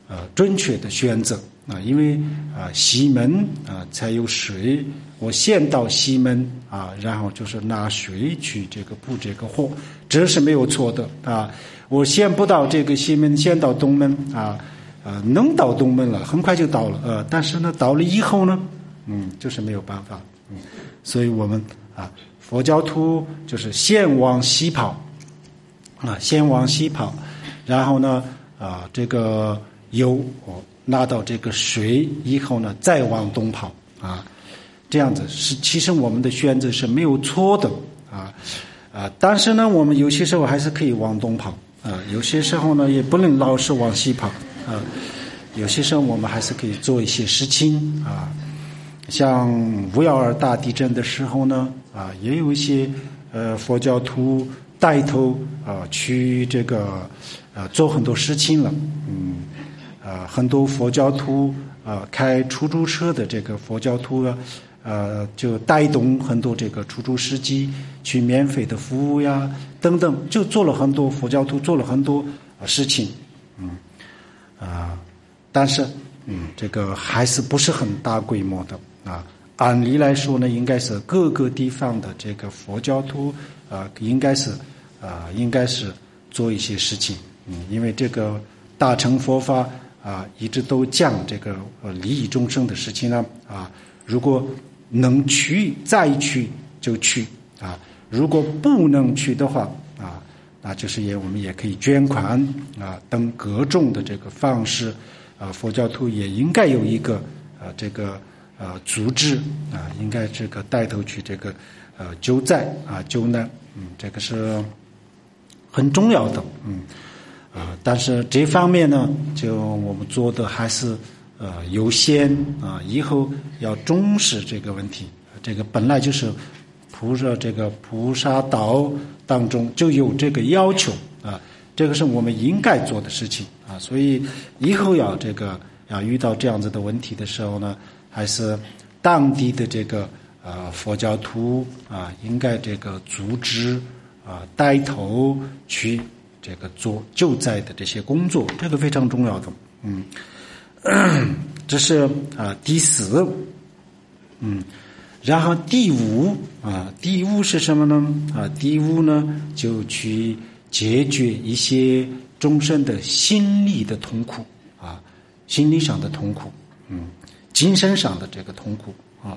呃准确的选择啊，因为啊西门啊才有水，我先到西门啊，然后就是拿水去这个补这个火，这是没有错的啊。我先不到这个西门，先到东门啊，呃能到东门了，很快就到了，呃，但是呢到了以后呢，嗯，就是没有办法，嗯，所以我们啊佛教徒就是先往西跑。啊，先往西跑，然后呢，啊，这个油哦拿到这个水以后呢，再往东跑啊，这样子是其实我们的选择是没有错的啊啊，但是呢，我们有些时候还是可以往东跑啊，有些时候呢也不能老是往西跑啊，有些时候我们还是可以做一些事情啊，像五幺二大地震的时候呢，啊，也有一些呃佛教徒。带头啊、呃、去这个呃做很多事情了，嗯啊、呃、很多佛教徒啊、呃、开出租车的这个佛教徒啊呃就带动很多这个出租司机去免费的服务呀等等，就做了很多佛教徒做了很多、呃、事情，嗯啊、呃、但是嗯这个还是不是很大规模的啊。按理来说呢，应该是各个地方的这个佛教徒啊、呃，应该是啊、呃，应该是做一些事情，嗯，因为这个大乘佛法啊、呃，一直都讲这个呃利益众生的事情呢啊，如果能去再去就去啊，如果不能去的话啊，那就是也我们也可以捐款啊等各种的这个方式啊，佛教徒也应该有一个啊这个。呃，组织啊，应该这个带头去这个呃救灾啊救难，嗯，这个是很重要的，嗯啊、呃，但是这方面呢，就我们做的还是呃有限啊，以后要重视这个问题。这个本来就是菩萨这个菩萨道当中就有这个要求啊，这个是我们应该做的事情啊，所以以后要这个要遇到这样子的问题的时候呢。还是当地的这个呃佛教徒啊，应该这个组织啊带头去这个做救灾的这些工作，这个非常重要的。嗯，这是啊第四，嗯，然后第五啊，第五是什么呢？啊，第五呢就去解决一些众生的心理的痛苦啊，心理上的痛苦，嗯。精神上的这个痛苦啊，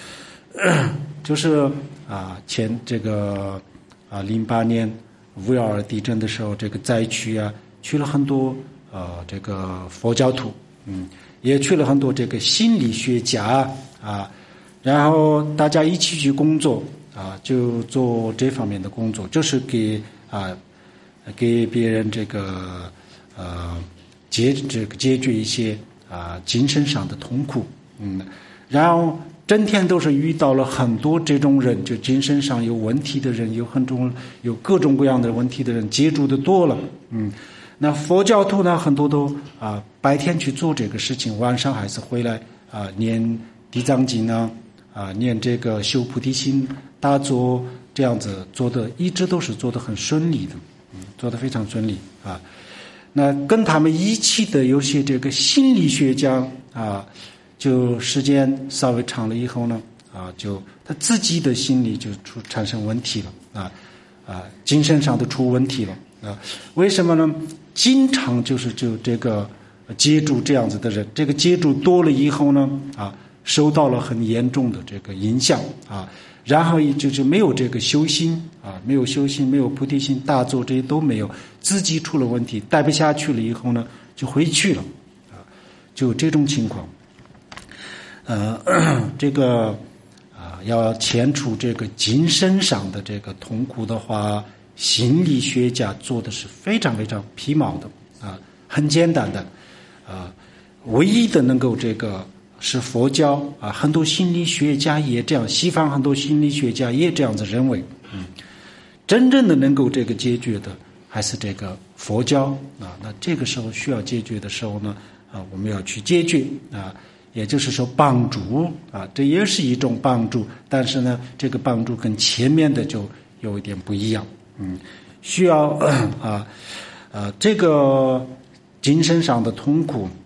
就是啊前这个啊零八年五幺二地震的时候，这个灾区啊去了很多呃这个佛教徒，嗯，也去了很多这个心理学家啊，然后大家一起去工作啊，就做这方面的工作，就是给啊给别人这个呃解这个解决一些。啊，精神上的痛苦，嗯，然后整天都是遇到了很多这种人，就精神上有问题的人，有很多有各种各样的问题的人接触的多了，嗯，那佛教徒呢，很多都啊白天去做这个事情，晚上还是回来啊念地藏经呢，啊念这个修菩提心大坐，这样子做的一直都是做得很顺利的，嗯，做得非常顺利啊。那跟他们一起的有些这个心理学家啊，就时间稍微长了以后呢，啊，就他自己的心理就出产生问题了啊啊，精神上都出问题了啊。为什么呢？经常就是就这个接触这样子的人，这个接触多了以后呢，啊，受到了很严重的这个影响啊。然后就是没有这个修心啊，没有修心，没有菩提心，大坐这些都没有，自己出了问题，待不下去了以后呢，就回去了，啊，就这种情况。呃，这个啊，要清除这个精神上的这个痛苦的话，心理学家做的是非常非常皮毛的啊，很简单的啊，唯一的能够这个。是佛教啊，很多心理学家也这样，西方很多心理学家也这样子认为，嗯，真正的能够这个解决的还是这个佛教啊。那这个时候需要解决的时候呢，啊，我们要去解决啊，也就是说帮助啊，这也是一种帮助，但是呢，这个帮助跟前面的就有一点不一样，嗯，需要啊，呃，这个精神上的痛苦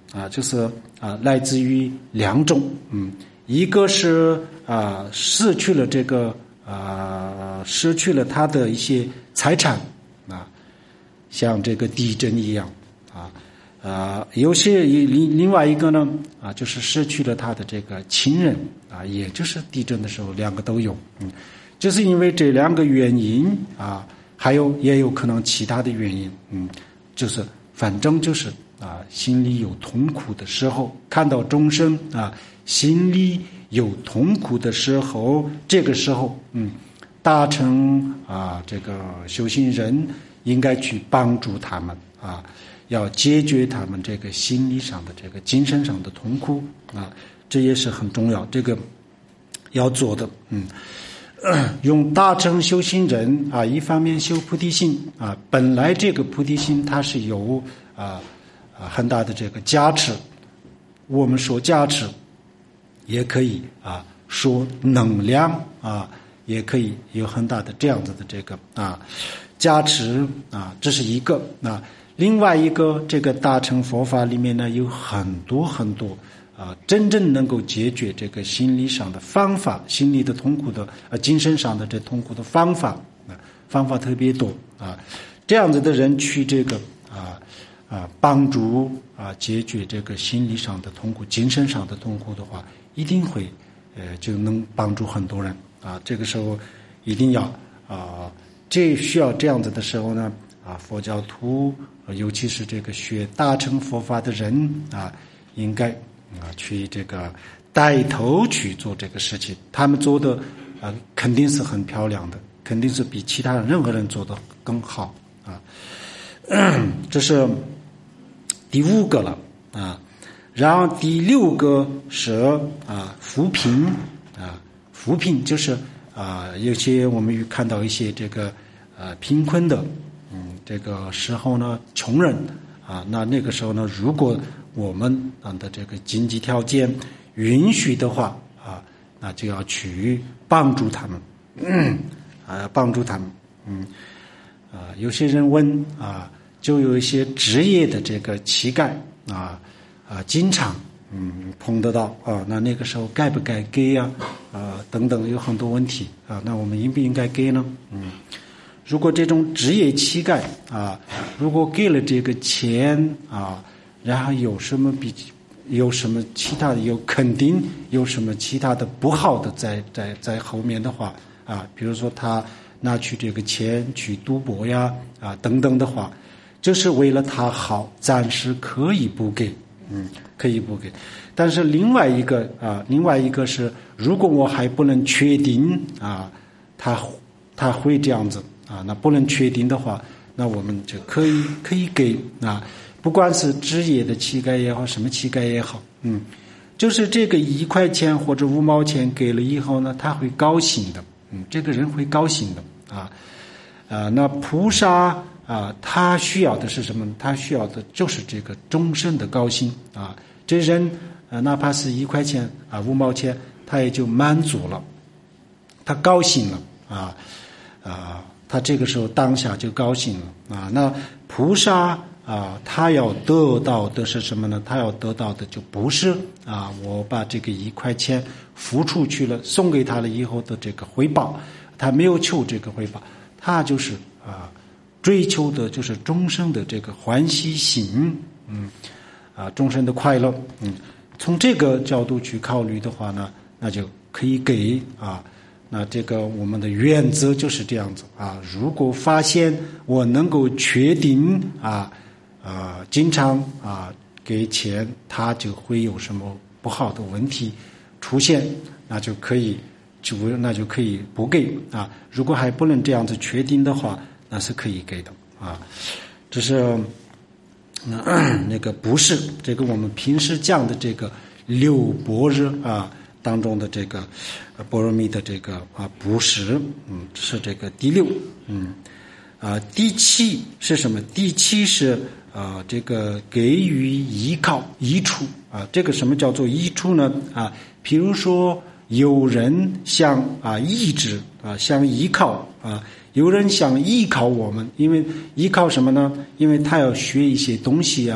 啊，就是啊来自于两种，嗯，一个是啊失去了这个啊失去了他的一些财产啊，像这个地震一样啊。啊，有些另另外一个呢，啊，就是失去了他的这个亲人啊，也就是地震的时候两个都有，嗯，就是因为这两个原因啊，还有也有可能其他的原因，嗯，就是反正就是啊，心里有痛苦的时候，看到众生啊，心里有痛苦的时候，这个时候，嗯，大乘啊，这个修行人应该去帮助他们啊。要解决他们这个心理上的这个精神上的痛苦啊，这也是很重要，这个要做的。嗯，用大乘修行人啊，一方面修菩提心啊，本来这个菩提心它是有啊啊很大的这个加持，我们说加持，也可以啊说能量啊，也可以有很大的这样子的这个啊加持啊，这是一个啊。另外一个，这个大乘佛法里面呢，有很多很多啊，真正能够解决这个心理上的方法，心理的痛苦的啊，精神上的这痛苦的方法啊，方法特别多啊。这样子的人去这个啊啊帮助啊解决这个心理上的痛苦、精神上的痛苦的话，一定会呃就能帮助很多人啊。这个时候一定要啊，这需要这样子的时候呢。啊，佛教徒，尤其是这个学大乘佛法的人啊，应该啊去这个带头去做这个事情。他们做的啊，肯定是很漂亮的，肯定是比其他任何人做的更好啊。这是第五个了啊。然后第六个是啊扶贫啊，扶贫就是啊，有些我们看到一些这个呃贫困的。嗯，这个时候呢，穷人啊，那那个时候呢，如果我们的这个经济条件允许的话啊，那就要去帮助他们，嗯、啊，帮助他们，嗯，啊，有些人问啊，就有一些职业的这个乞丐啊啊，经常嗯碰得到啊，那那个时候该不该给呀？啊，等等，有很多问题啊，那我们应不应该给呢？嗯。如果这种职业乞丐啊，如果给了这个钱啊，然后有什么比有什么其他的，有肯定有什么其他的不好的在在在后面的话啊，比如说他拿去这个钱去赌博呀啊等等的话，这是为了他好，暂时可以不给，嗯，可以不给。但是另外一个啊，另外一个是，如果我还不能确定啊，他他会这样子。啊，那不能确定的话，那我们就可以可以给啊，不管是职业的乞丐也好，什么乞丐也好，嗯，就是这个一块钱或者五毛钱给了以后呢，他会高兴的，嗯，这个人会高兴的啊，啊，那菩萨啊，他需要的是什么？他需要的就是这个终身的高兴啊，这人啊，哪怕是一块钱啊，五毛钱，他也就满足了，他高兴了啊啊。他这个时候当下就高兴了啊！那菩萨啊，他要得到的是什么呢？他要得到的就不是啊，我把这个一块钱付出去了，送给他了以后的这个回报，他没有求这个回报，他就是啊，追求的就是终生的这个欢喜心，嗯，啊，终生的快乐，嗯，从这个角度去考虑的话呢，那就可以给啊。那这个我们的原则就是这样子啊，如果发现我能够确定啊啊经常啊给钱，他就会有什么不好的问题出现，那就可以就那就可以不给啊。如果还不能这样子确定的话，那是可以给的啊。这是那那个不是这个我们平时讲的这个六般若啊当中的这个般若蜜的这个啊布施，嗯，是这个第六，嗯，啊第七是什么？第七是啊这个给予依靠益处啊，这个什么叫做益处呢？啊，比如说有人想啊抑制啊想依靠啊，有人想依靠我们，因为依靠什么呢？因为他要学一些东西啊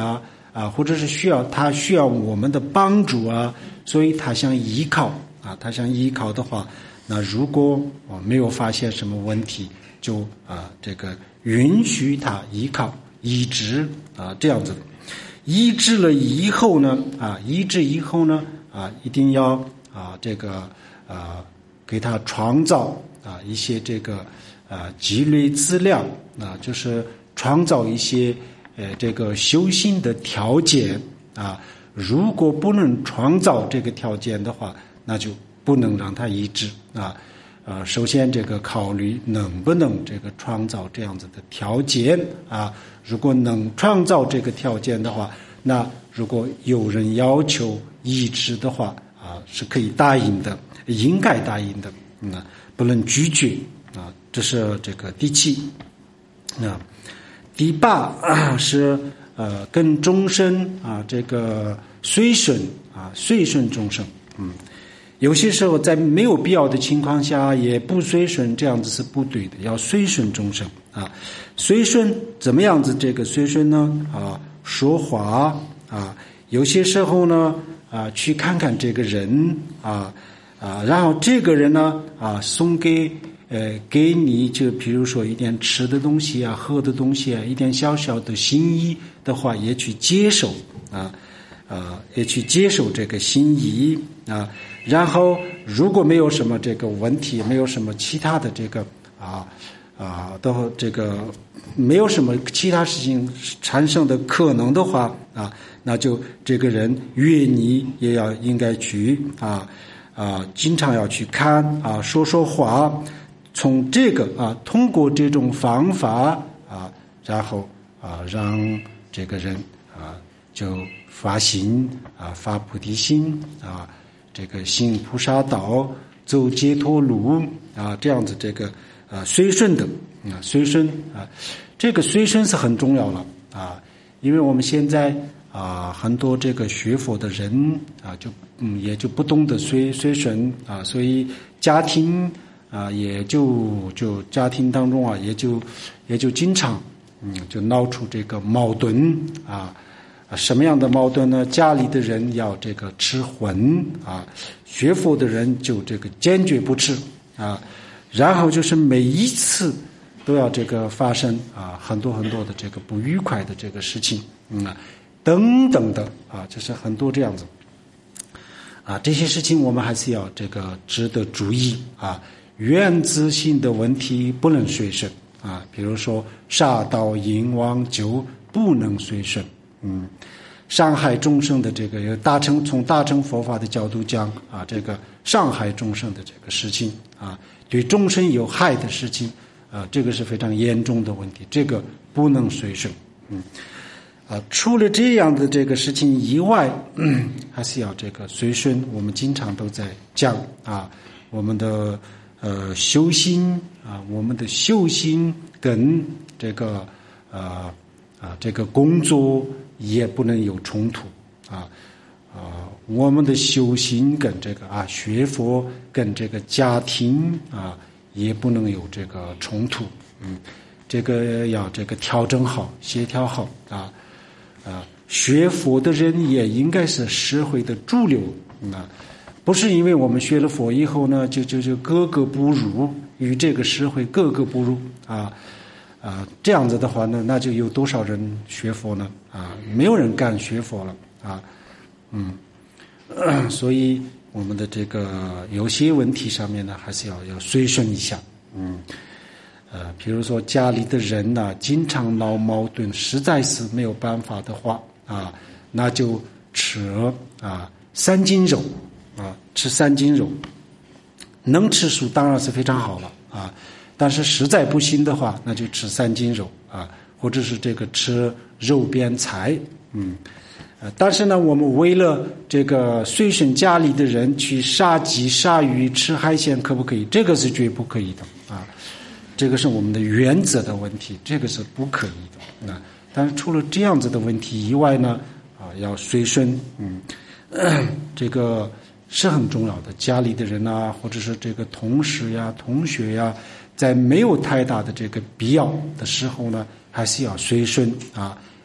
啊，或者是需要他需要我们的帮助啊，所以他想依靠啊，他想依靠的话，那如果我没有发现什么问题，就啊这个允许他依靠医治啊这样子。医治了以后呢啊，医治以后呢啊，一定要啊这个啊给他创造啊一些这个啊积累资料啊，就是创造一些呃这个修行的条件啊。如果不能创造这个条件的话，那就不能让他医治啊。呃，首先这个考虑能不能这个创造这样子的条件啊。如果能创造这个条件的话，那如果有人要求医治的话啊，是可以答应的，应该答应的，嗯，不能拒绝啊。这是这个第七啊。第八啊是呃跟众生啊这个随顺啊随顺众生，嗯。有些时候在没有必要的情况下也不随顺，这样子是不对的，要随顺众生啊。随顺怎么样子这个随顺呢？啊，说话啊，有些时候呢啊去看看这个人啊啊，然后这个人呢啊送给呃给你就比如说一点吃的东西啊，喝的东西啊，一点小小的心意的话也去接受啊。啊，也去接受这个心意啊，然后如果没有什么这个问题，没有什么其他的这个啊啊的这个没有什么其他事情产生的可能的话啊，那就这个人愿意也要应该去啊啊，经常要去看啊，说说话，从这个啊通过这种方法啊，然后啊让这个人啊就发心啊，发菩提心啊，这个行菩萨道，走解脱路啊，这样子这个啊随顺的啊随顺啊，这个随顺是很重要了啊，因为我们现在啊很多这个学佛的人啊，就嗯也就不懂得随随顺啊，所以家庭啊也就就家庭当中啊也就也就经常嗯就闹出这个矛盾啊。什么样的矛盾呢？家里的人要这个吃荤啊，学佛的人就这个坚决不吃啊，然后就是每一次都要这个发生啊很多很多的这个不愉快的这个事情，嗯啊等等的啊，就是很多这样子啊，这些事情我们还是要这个值得注意啊，原则性的问题不能随顺啊，比如说杀盗淫妄酒不能随顺。嗯，伤害众生的这个有大乘从大乘佛法的角度讲啊，这个伤害众生的这个事情啊，对众生有害的事情啊，这个是非常严重的问题，这个不能随顺。嗯，啊，除了这样的这个事情以外，嗯，还是要这个随顺。我们经常都在讲啊，我们的呃修心啊，我们的修心跟这个呃啊这个工作。也不能有冲突啊啊！我们的修行跟这个啊学佛跟这个家庭啊也不能有这个冲突，嗯，这个要这个调整好、协调好啊啊！学佛的人也应该是社会的主流啊，不是因为我们学了佛以后呢，就就就格格不入，与这个社会格格不入啊。啊，这样子的话呢，那就有多少人学佛呢？啊，没有人敢学佛了啊，嗯，呃、所以我们的这个有些问题上面呢，还是要要随顺一下，嗯，呃，比如说家里的人呢、啊，经常闹矛盾，实在是没有办法的话啊，那就吃啊三斤肉啊，吃三斤肉，能吃素当然是非常好了啊。但是实在不行的话，那就吃三斤肉啊，或者是这个吃肉边菜，嗯，呃，但是呢，我们为了这个随顺家里的人去杀鸡、杀鱼、吃海鲜，可不可以？这个是绝不可以的啊，这个是我们的原则的问题，这个是不可以的啊。但是除了这样子的问题以外呢，啊，要随顺，嗯，呃、这个是很重要的。家里的人啊，或者是这个同事呀、同学呀。在没有太大的这个必要的时候呢，还是要随顺啊。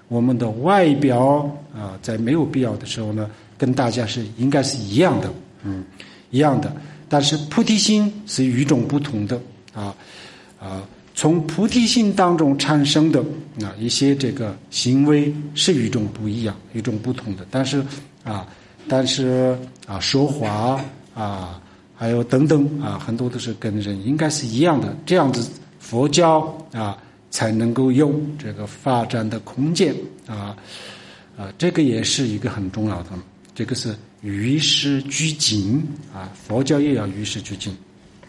我们的外表啊，在没有必要的时候呢，跟大家是应该是一样的，嗯，一样的。但是菩提心是与众不同的啊啊，从菩提心当中产生的啊一些这个行为是与众不一样、与众不同的。但是啊，但是啊，说话啊，还有等等啊，很多都是跟人应该是一样的。这样子，佛教啊才能够有这个发展的空间啊啊，这个也是一个很重要的。这个是与时俱进啊，佛教也要与时俱进。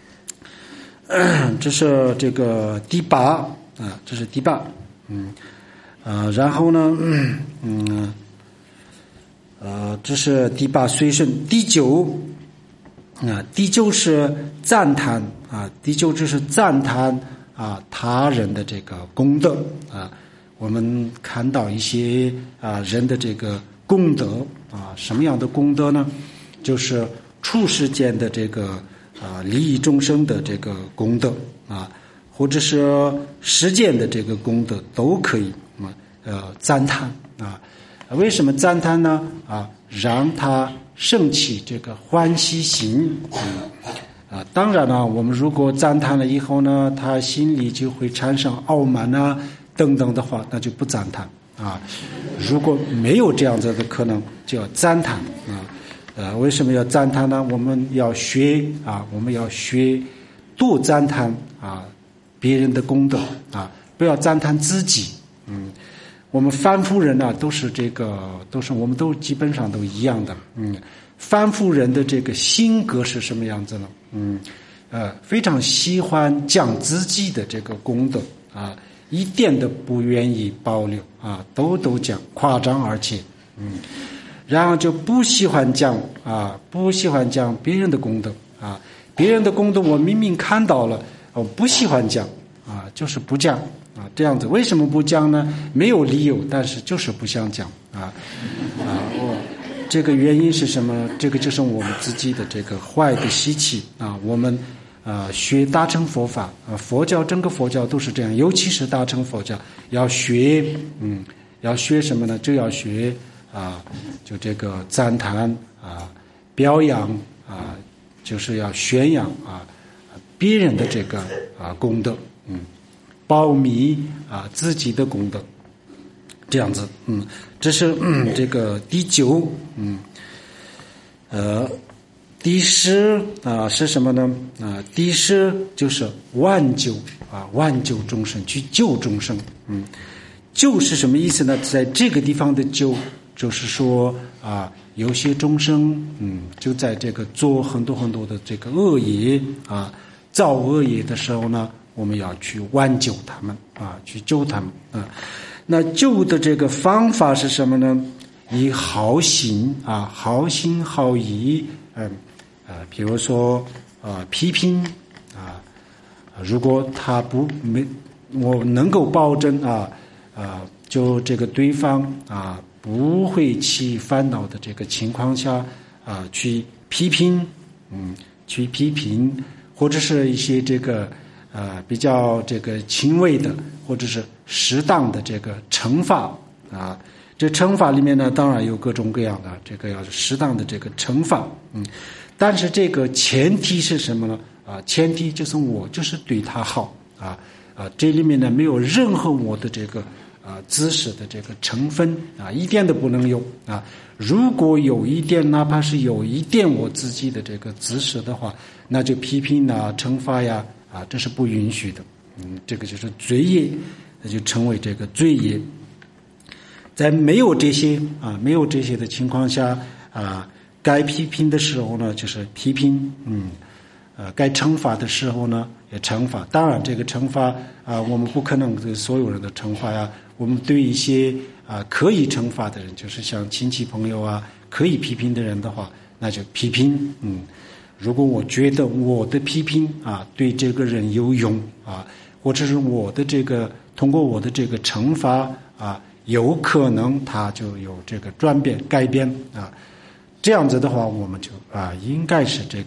这是这个第八啊，这是第八，嗯，呃，然后呢，嗯，嗯呃，这是第八随顺。第九啊，第九是赞叹啊，第九就是赞叹啊他人的这个功德啊，我们看到一些啊人的这个功德啊，什么样的功德呢？就是处世间的这个啊利益众生的这个功德啊，或者是实践的这个功德都可以啊呃赞叹啊。为什么赞叹呢？啊，让他升起这个欢喜心啊。啊，当然了，我们如果赞叹了以后呢，他心里就会产生傲慢啊等等的话，那就不赞叹啊。如果没有这样子的可能，就要赞叹啊。呃，为什么要赞叹呢？我们要学啊，我们要学多赞叹啊别人的功德啊，不要赞叹自己。嗯，我们凡夫人呢、啊，都是这个，都是我们都基本上都一样的。嗯，凡夫人的这个性格是什么样子呢？嗯，呃，非常喜欢讲自己的这个功德啊，一点都不愿意保留啊，都都讲夸张，而且嗯。然后就不喜欢讲啊，不喜欢讲别人的功德啊，别人的功德我明明看到了，我不喜欢讲啊，就是不讲啊，这样子为什么不讲呢？没有理由，但是就是不想讲啊啊，我这个原因是什么？这个就是我们自己的这个坏的习气啊，我们啊学大乘佛法啊，佛教整个佛教都是这样，尤其是大乘佛教要学，嗯，要学什么呢？就要学。啊，就这个赞叹啊，表扬啊，就是要宣扬啊别人的这个啊功德，嗯，保密啊自己的功德，这样子，嗯，这是嗯这个第九，嗯，呃，第十啊是什么呢？啊，第十就是挽救啊，挽救众生，去救众生，嗯，救是什么意思呢？在这个地方的救。就是说啊，有些众生，嗯，就在这个做很多很多的这个恶业啊，造恶业的时候呢，我们要去挽救他们啊，去救他们啊。那救的这个方法是什么呢？以好心啊，好心好意，嗯啊，比如说啊，批评啊，如果他不没，我能够保证啊啊，就这个对方啊。不会起烦恼的这个情况下啊，去批评，嗯，去批评，或者是一些这个啊比较这个轻微的，或者是适当的这个惩罚啊。这惩罚里面呢，当然有各种各样的，这个要适当的这个惩罚，嗯，但是这个前提是什么呢？啊，前提就是我就是对他好啊啊，这里面呢没有任何我的这个。啊，知识的这个成分啊，一点都不能有啊！如果有一点，哪怕是有一点我自己的这个知识的话，那就批评啊、惩罚呀啊，这是不允许的。嗯，这个就是罪业，那就成为这个罪业。在没有这些啊，没有这些的情况下啊，该批评的时候呢，就是批评，嗯。呃，该惩罚的时候呢，也惩罚。当然，这个惩罚啊，我们不可能对所有人的惩罚呀。我们对一些啊可以惩罚的人，就是像亲戚朋友啊，可以批评的人的话，那就批评。嗯，如果我觉得我的批评啊对这个人有用啊，或者是我的这个通过我的这个惩罚啊，有可能他就有这个转变改变啊，这样子的话，我们就啊应该是这个。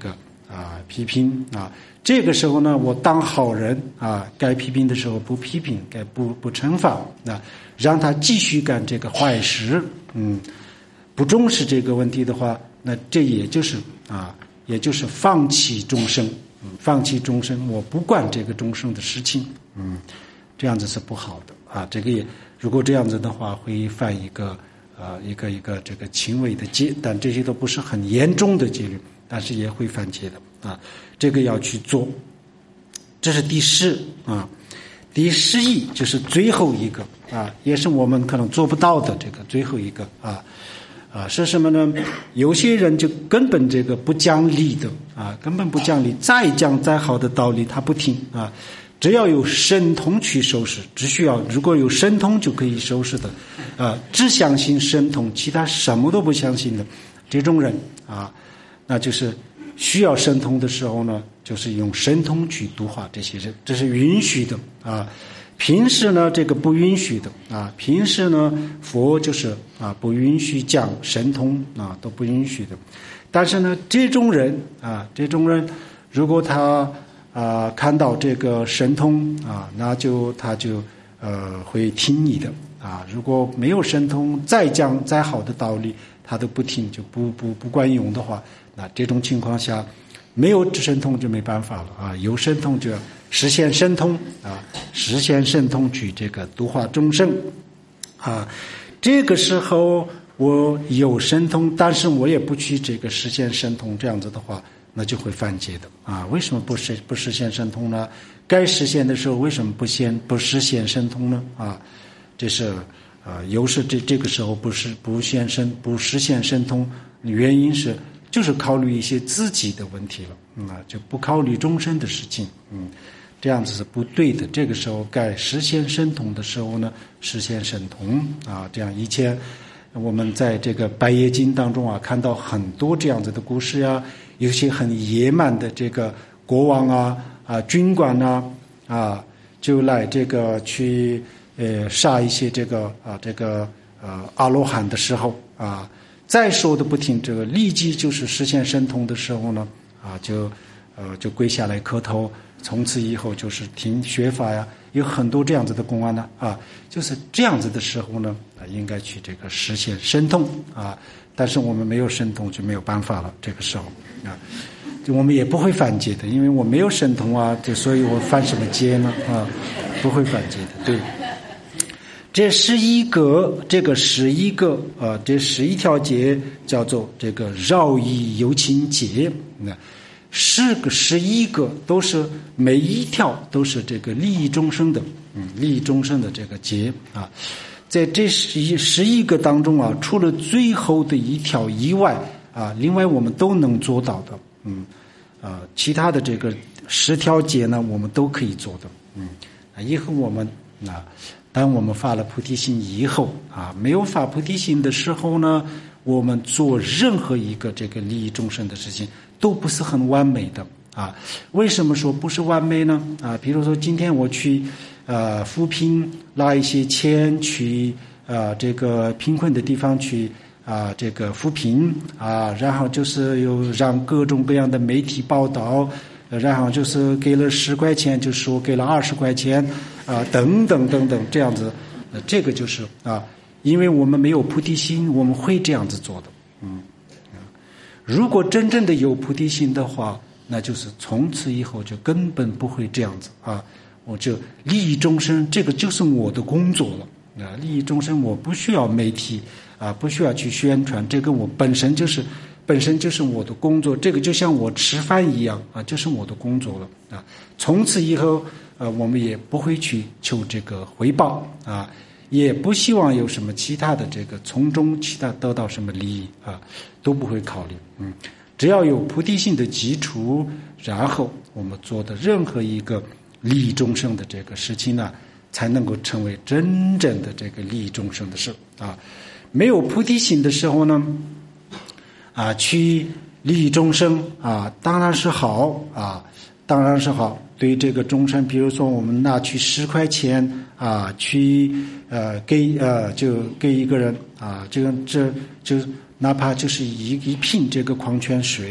啊批评啊。这个时候呢，我当好人啊，该批评的时候不批评，该不不惩罚啊，让他继续干这个坏事。嗯，不重视这个问题的话，那这也就是啊，也就是放弃终生。嗯，放弃终生，我不管这个终生的事情。嗯，这样子是不好的啊。这个也如果这样子的话，会犯一个呃一个一个这个轻微的戒，但这些都不是很严重的戒律，但是也会犯戒的啊。这个要去做。这是第十啊，第十一就是最后一个啊，也是我们可能做不到的这个最后一个啊。啊，是什么呢？有些人就根本这个不讲理的啊，根本不讲理，再讲再好的道理他不听啊。只要有神通去收拾，只需要如果有神通就可以收拾的啊，只相信神通，其他什么都不相信的这种人啊，那就是需要神通的时候呢，就是用神通去度化这些人，这是允许的啊。平时呢，这个不允许的啊。平时呢，佛就是啊，不允许讲神通啊，都不允许的。但是呢，这种人啊，这种人，如果他啊看到这个神通啊，那就他就呃会听你的啊。如果没有神通，再讲再好的道理，他都不听，就不不不管用的话，那这种情况下，没有神通就没办法了啊。有神通就要实现神通啊，实现神通去这个度化众生啊。这个时候我有神通，但是我也不去这个实现神通，这样子的话，那就会犯戒的啊。为什么不实不实现神通呢？该实现的时候为什么不先不实现神通呢？啊，这是啊，有时这这个时候不是不现神不实现神通，原因是就是考虑一些自己的问题了，嗯啊，就不考虑众生的事情，嗯。这样子是不对的。这个时候该实现神通的时候呢，实现神通啊。这样以前我们在这个《百业经》当中啊，看到很多这样子的故事呀，有些很野蛮的这个国王啊啊军官呐 啊, 啊，就来这个去呃杀一些这个啊这个呃阿罗汉的时候啊，再说的不听，这个立即就是实现神通的时候呢啊，就呃就跪下来磕头。从此以后就是听学法呀，有很多这样子的公案呢啊，就是这样子的时候呢啊，应该去这个实现神通啊，但是我们没有神通就没有办法了，这个时候啊，就我们也不会犯戒的，因为我没有神通啊，就所以我犯什么戒呢啊？不会犯戒的，对。这十一个，这个十一个啊，这十一条戒叫做这个饶益有情戒，那。十个十一个都是每一条都是这个利益众生的，嗯，利益众生的这个戒啊，在这十一十一个当中啊，除了最后的一条以外啊，另外我们都能做到的，嗯，啊，其他的这个十条戒呢，我们都可以做的，嗯，啊，以后我们啊，当我们发了菩提心以后啊，没有发菩提心的时候呢，我们做任何一个这个利益众生的事情。都不是很完美的啊！为什么说不是完美呢？啊，比如说今天我去呃扶贫，拿一些钱去呃这个贫困的地方去啊这个扶贫啊，然后就是有让各种各样的媒体报道，然后就是给了十块钱就说给了二十块钱啊等等等等这样子，呃这个就是啊，因为我们没有菩提心，我们会这样子做的，嗯。如果真正的有菩提心的话，那就是从此以后就根本不会这样子啊！我就利益众生，这个就是我的工作了啊！利益众生，我不需要媒体啊，不需要去宣传，这个我本身就是本身就是我的工作，这个就像我吃饭一样啊，就是我的工作了啊！从此以后，呃，我们也不会去求这个回报啊。也不希望有什么其他的这个从中其他得到什么利益啊，都不会考虑。嗯，只要有菩提心的基础，然后我们做的任何一个利益众生的这个事情呢，才能够成为真正的这个利益众生的事啊。没有菩提心的时候呢，啊，去利益众生啊，当然是好啊，当然是好。对这个众生，比如说我们拿去十块钱啊，去呃给呃就给一个人啊，这个这就哪怕就是一一瓶这个矿泉水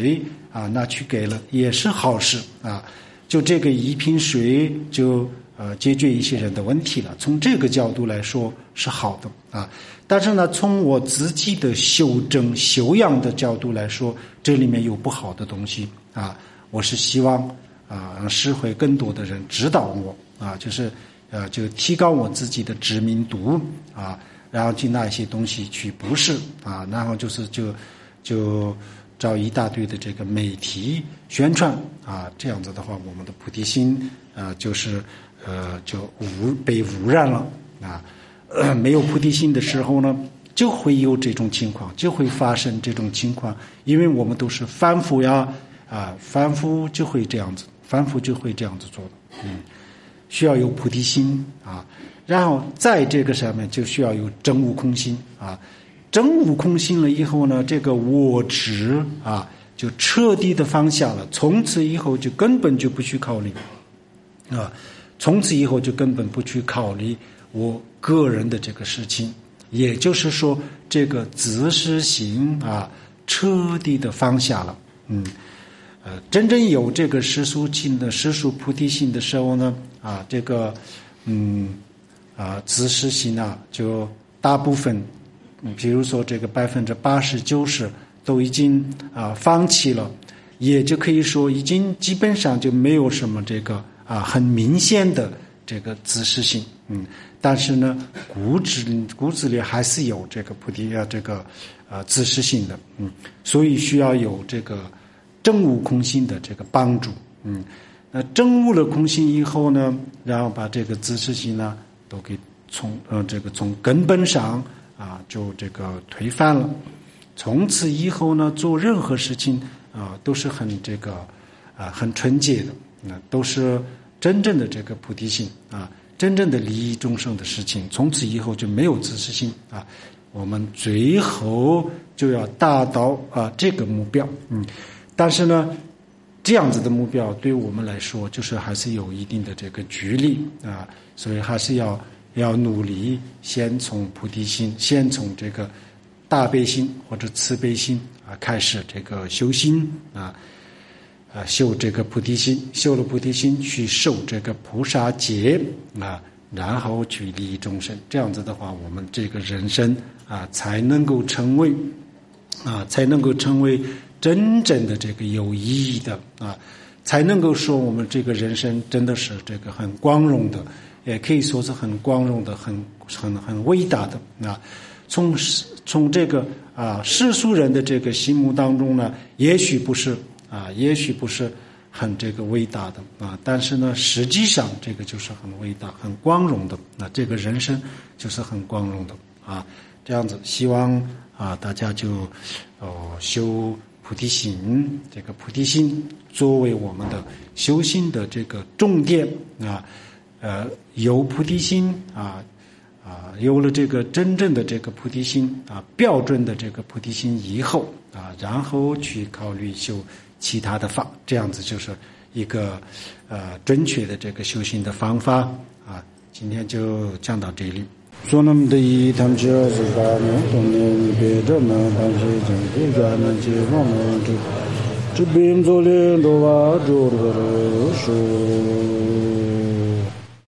啊拿去给了，也是好事啊。就这个一瓶水就呃解决一些人的问题了，从这个角度来说是好的啊。但是呢，从我自己的修正修养的角度来说，这里面有不好的东西啊。我是希望啊让社会更多的人知道我啊，就是呃就提高我自己的知名度啊，然后去拿一些东西去布施啊，然后就是就就找一大堆的这个媒体宣传啊，这样子的话，我们的菩提心啊就是呃就污被污染了啊。呃，没有菩提心的时候呢，就会有这种情况，就会发生这种情况，因为我们都是反复呀，啊，反复就会这样子，反复就会这样子做的，嗯，需要有菩提心啊，然后在这个上面就需要有真悟空心啊，真悟空心了以后呢，这个我执啊就彻底的放下了，从此以后就根本就不去考虑啊，从此以后就根本不去考虑我个人的这个事情，也就是说，这个自私心啊，彻底的放下了。嗯，呃，真正有这个世俗心的世俗菩提心的时候呢，啊，这个，嗯，啊，自私心啊，就大部分，嗯，比如说这个百分之八十九十都已经啊放弃了，也就可以说已经基本上就没有什么这个啊很明显的这个自私心。嗯，但是呢，骨子骨子里还是有这个菩提啊，这个呃自私心的，嗯，所以需要有这个证悟空心的这个帮助，嗯，那证悟了空心以后呢，然后把这个自私心呢都给从呃这个从根本上啊就这个推翻了，从此以后呢，做任何事情啊都是很这个啊很纯洁的，那都是真正的这个菩提心啊。真正的利益众生的事情，从此以后就没有自私心啊！我们最后就要达到啊这个目标，嗯，但是呢，这样子的目标对我们来说，就是还是有一定的这个距离啊，所以还是要要努力，先从菩提心，先从这个大悲心或者慈悲心啊开始这个修心啊。啊，修这个菩提心，修了菩提心去受这个菩萨戒啊，然后去利益众生。这样子的话，我们这个人生啊，才能够成为啊，才能够成为真正的这个有意义的啊，才能够说我们这个人生真的是这个很光荣的，也可以说是很光荣的、很很很伟大的啊。从从这个啊世俗人的这个心目当中呢，也许不是。啊，也许不是很这个伟大的啊，但是呢，实际上这个就是很伟大、很光荣的。那这个人生就是很光荣的啊，这样子，希望啊大家就哦修菩提心，这个菩提心作为我们的修心的这个重点啊，呃，有菩提心啊。啊，有了这个真正的这个菩提心啊，标准的这个菩提心以后啊，然后去考虑修其他的法，这样子就是一个呃准确的这个修行的方法啊。今天就讲到这里。说那么的一他们只要是把那东年别着嘛，但是政府家那些方面这这边做领导啊，做的说。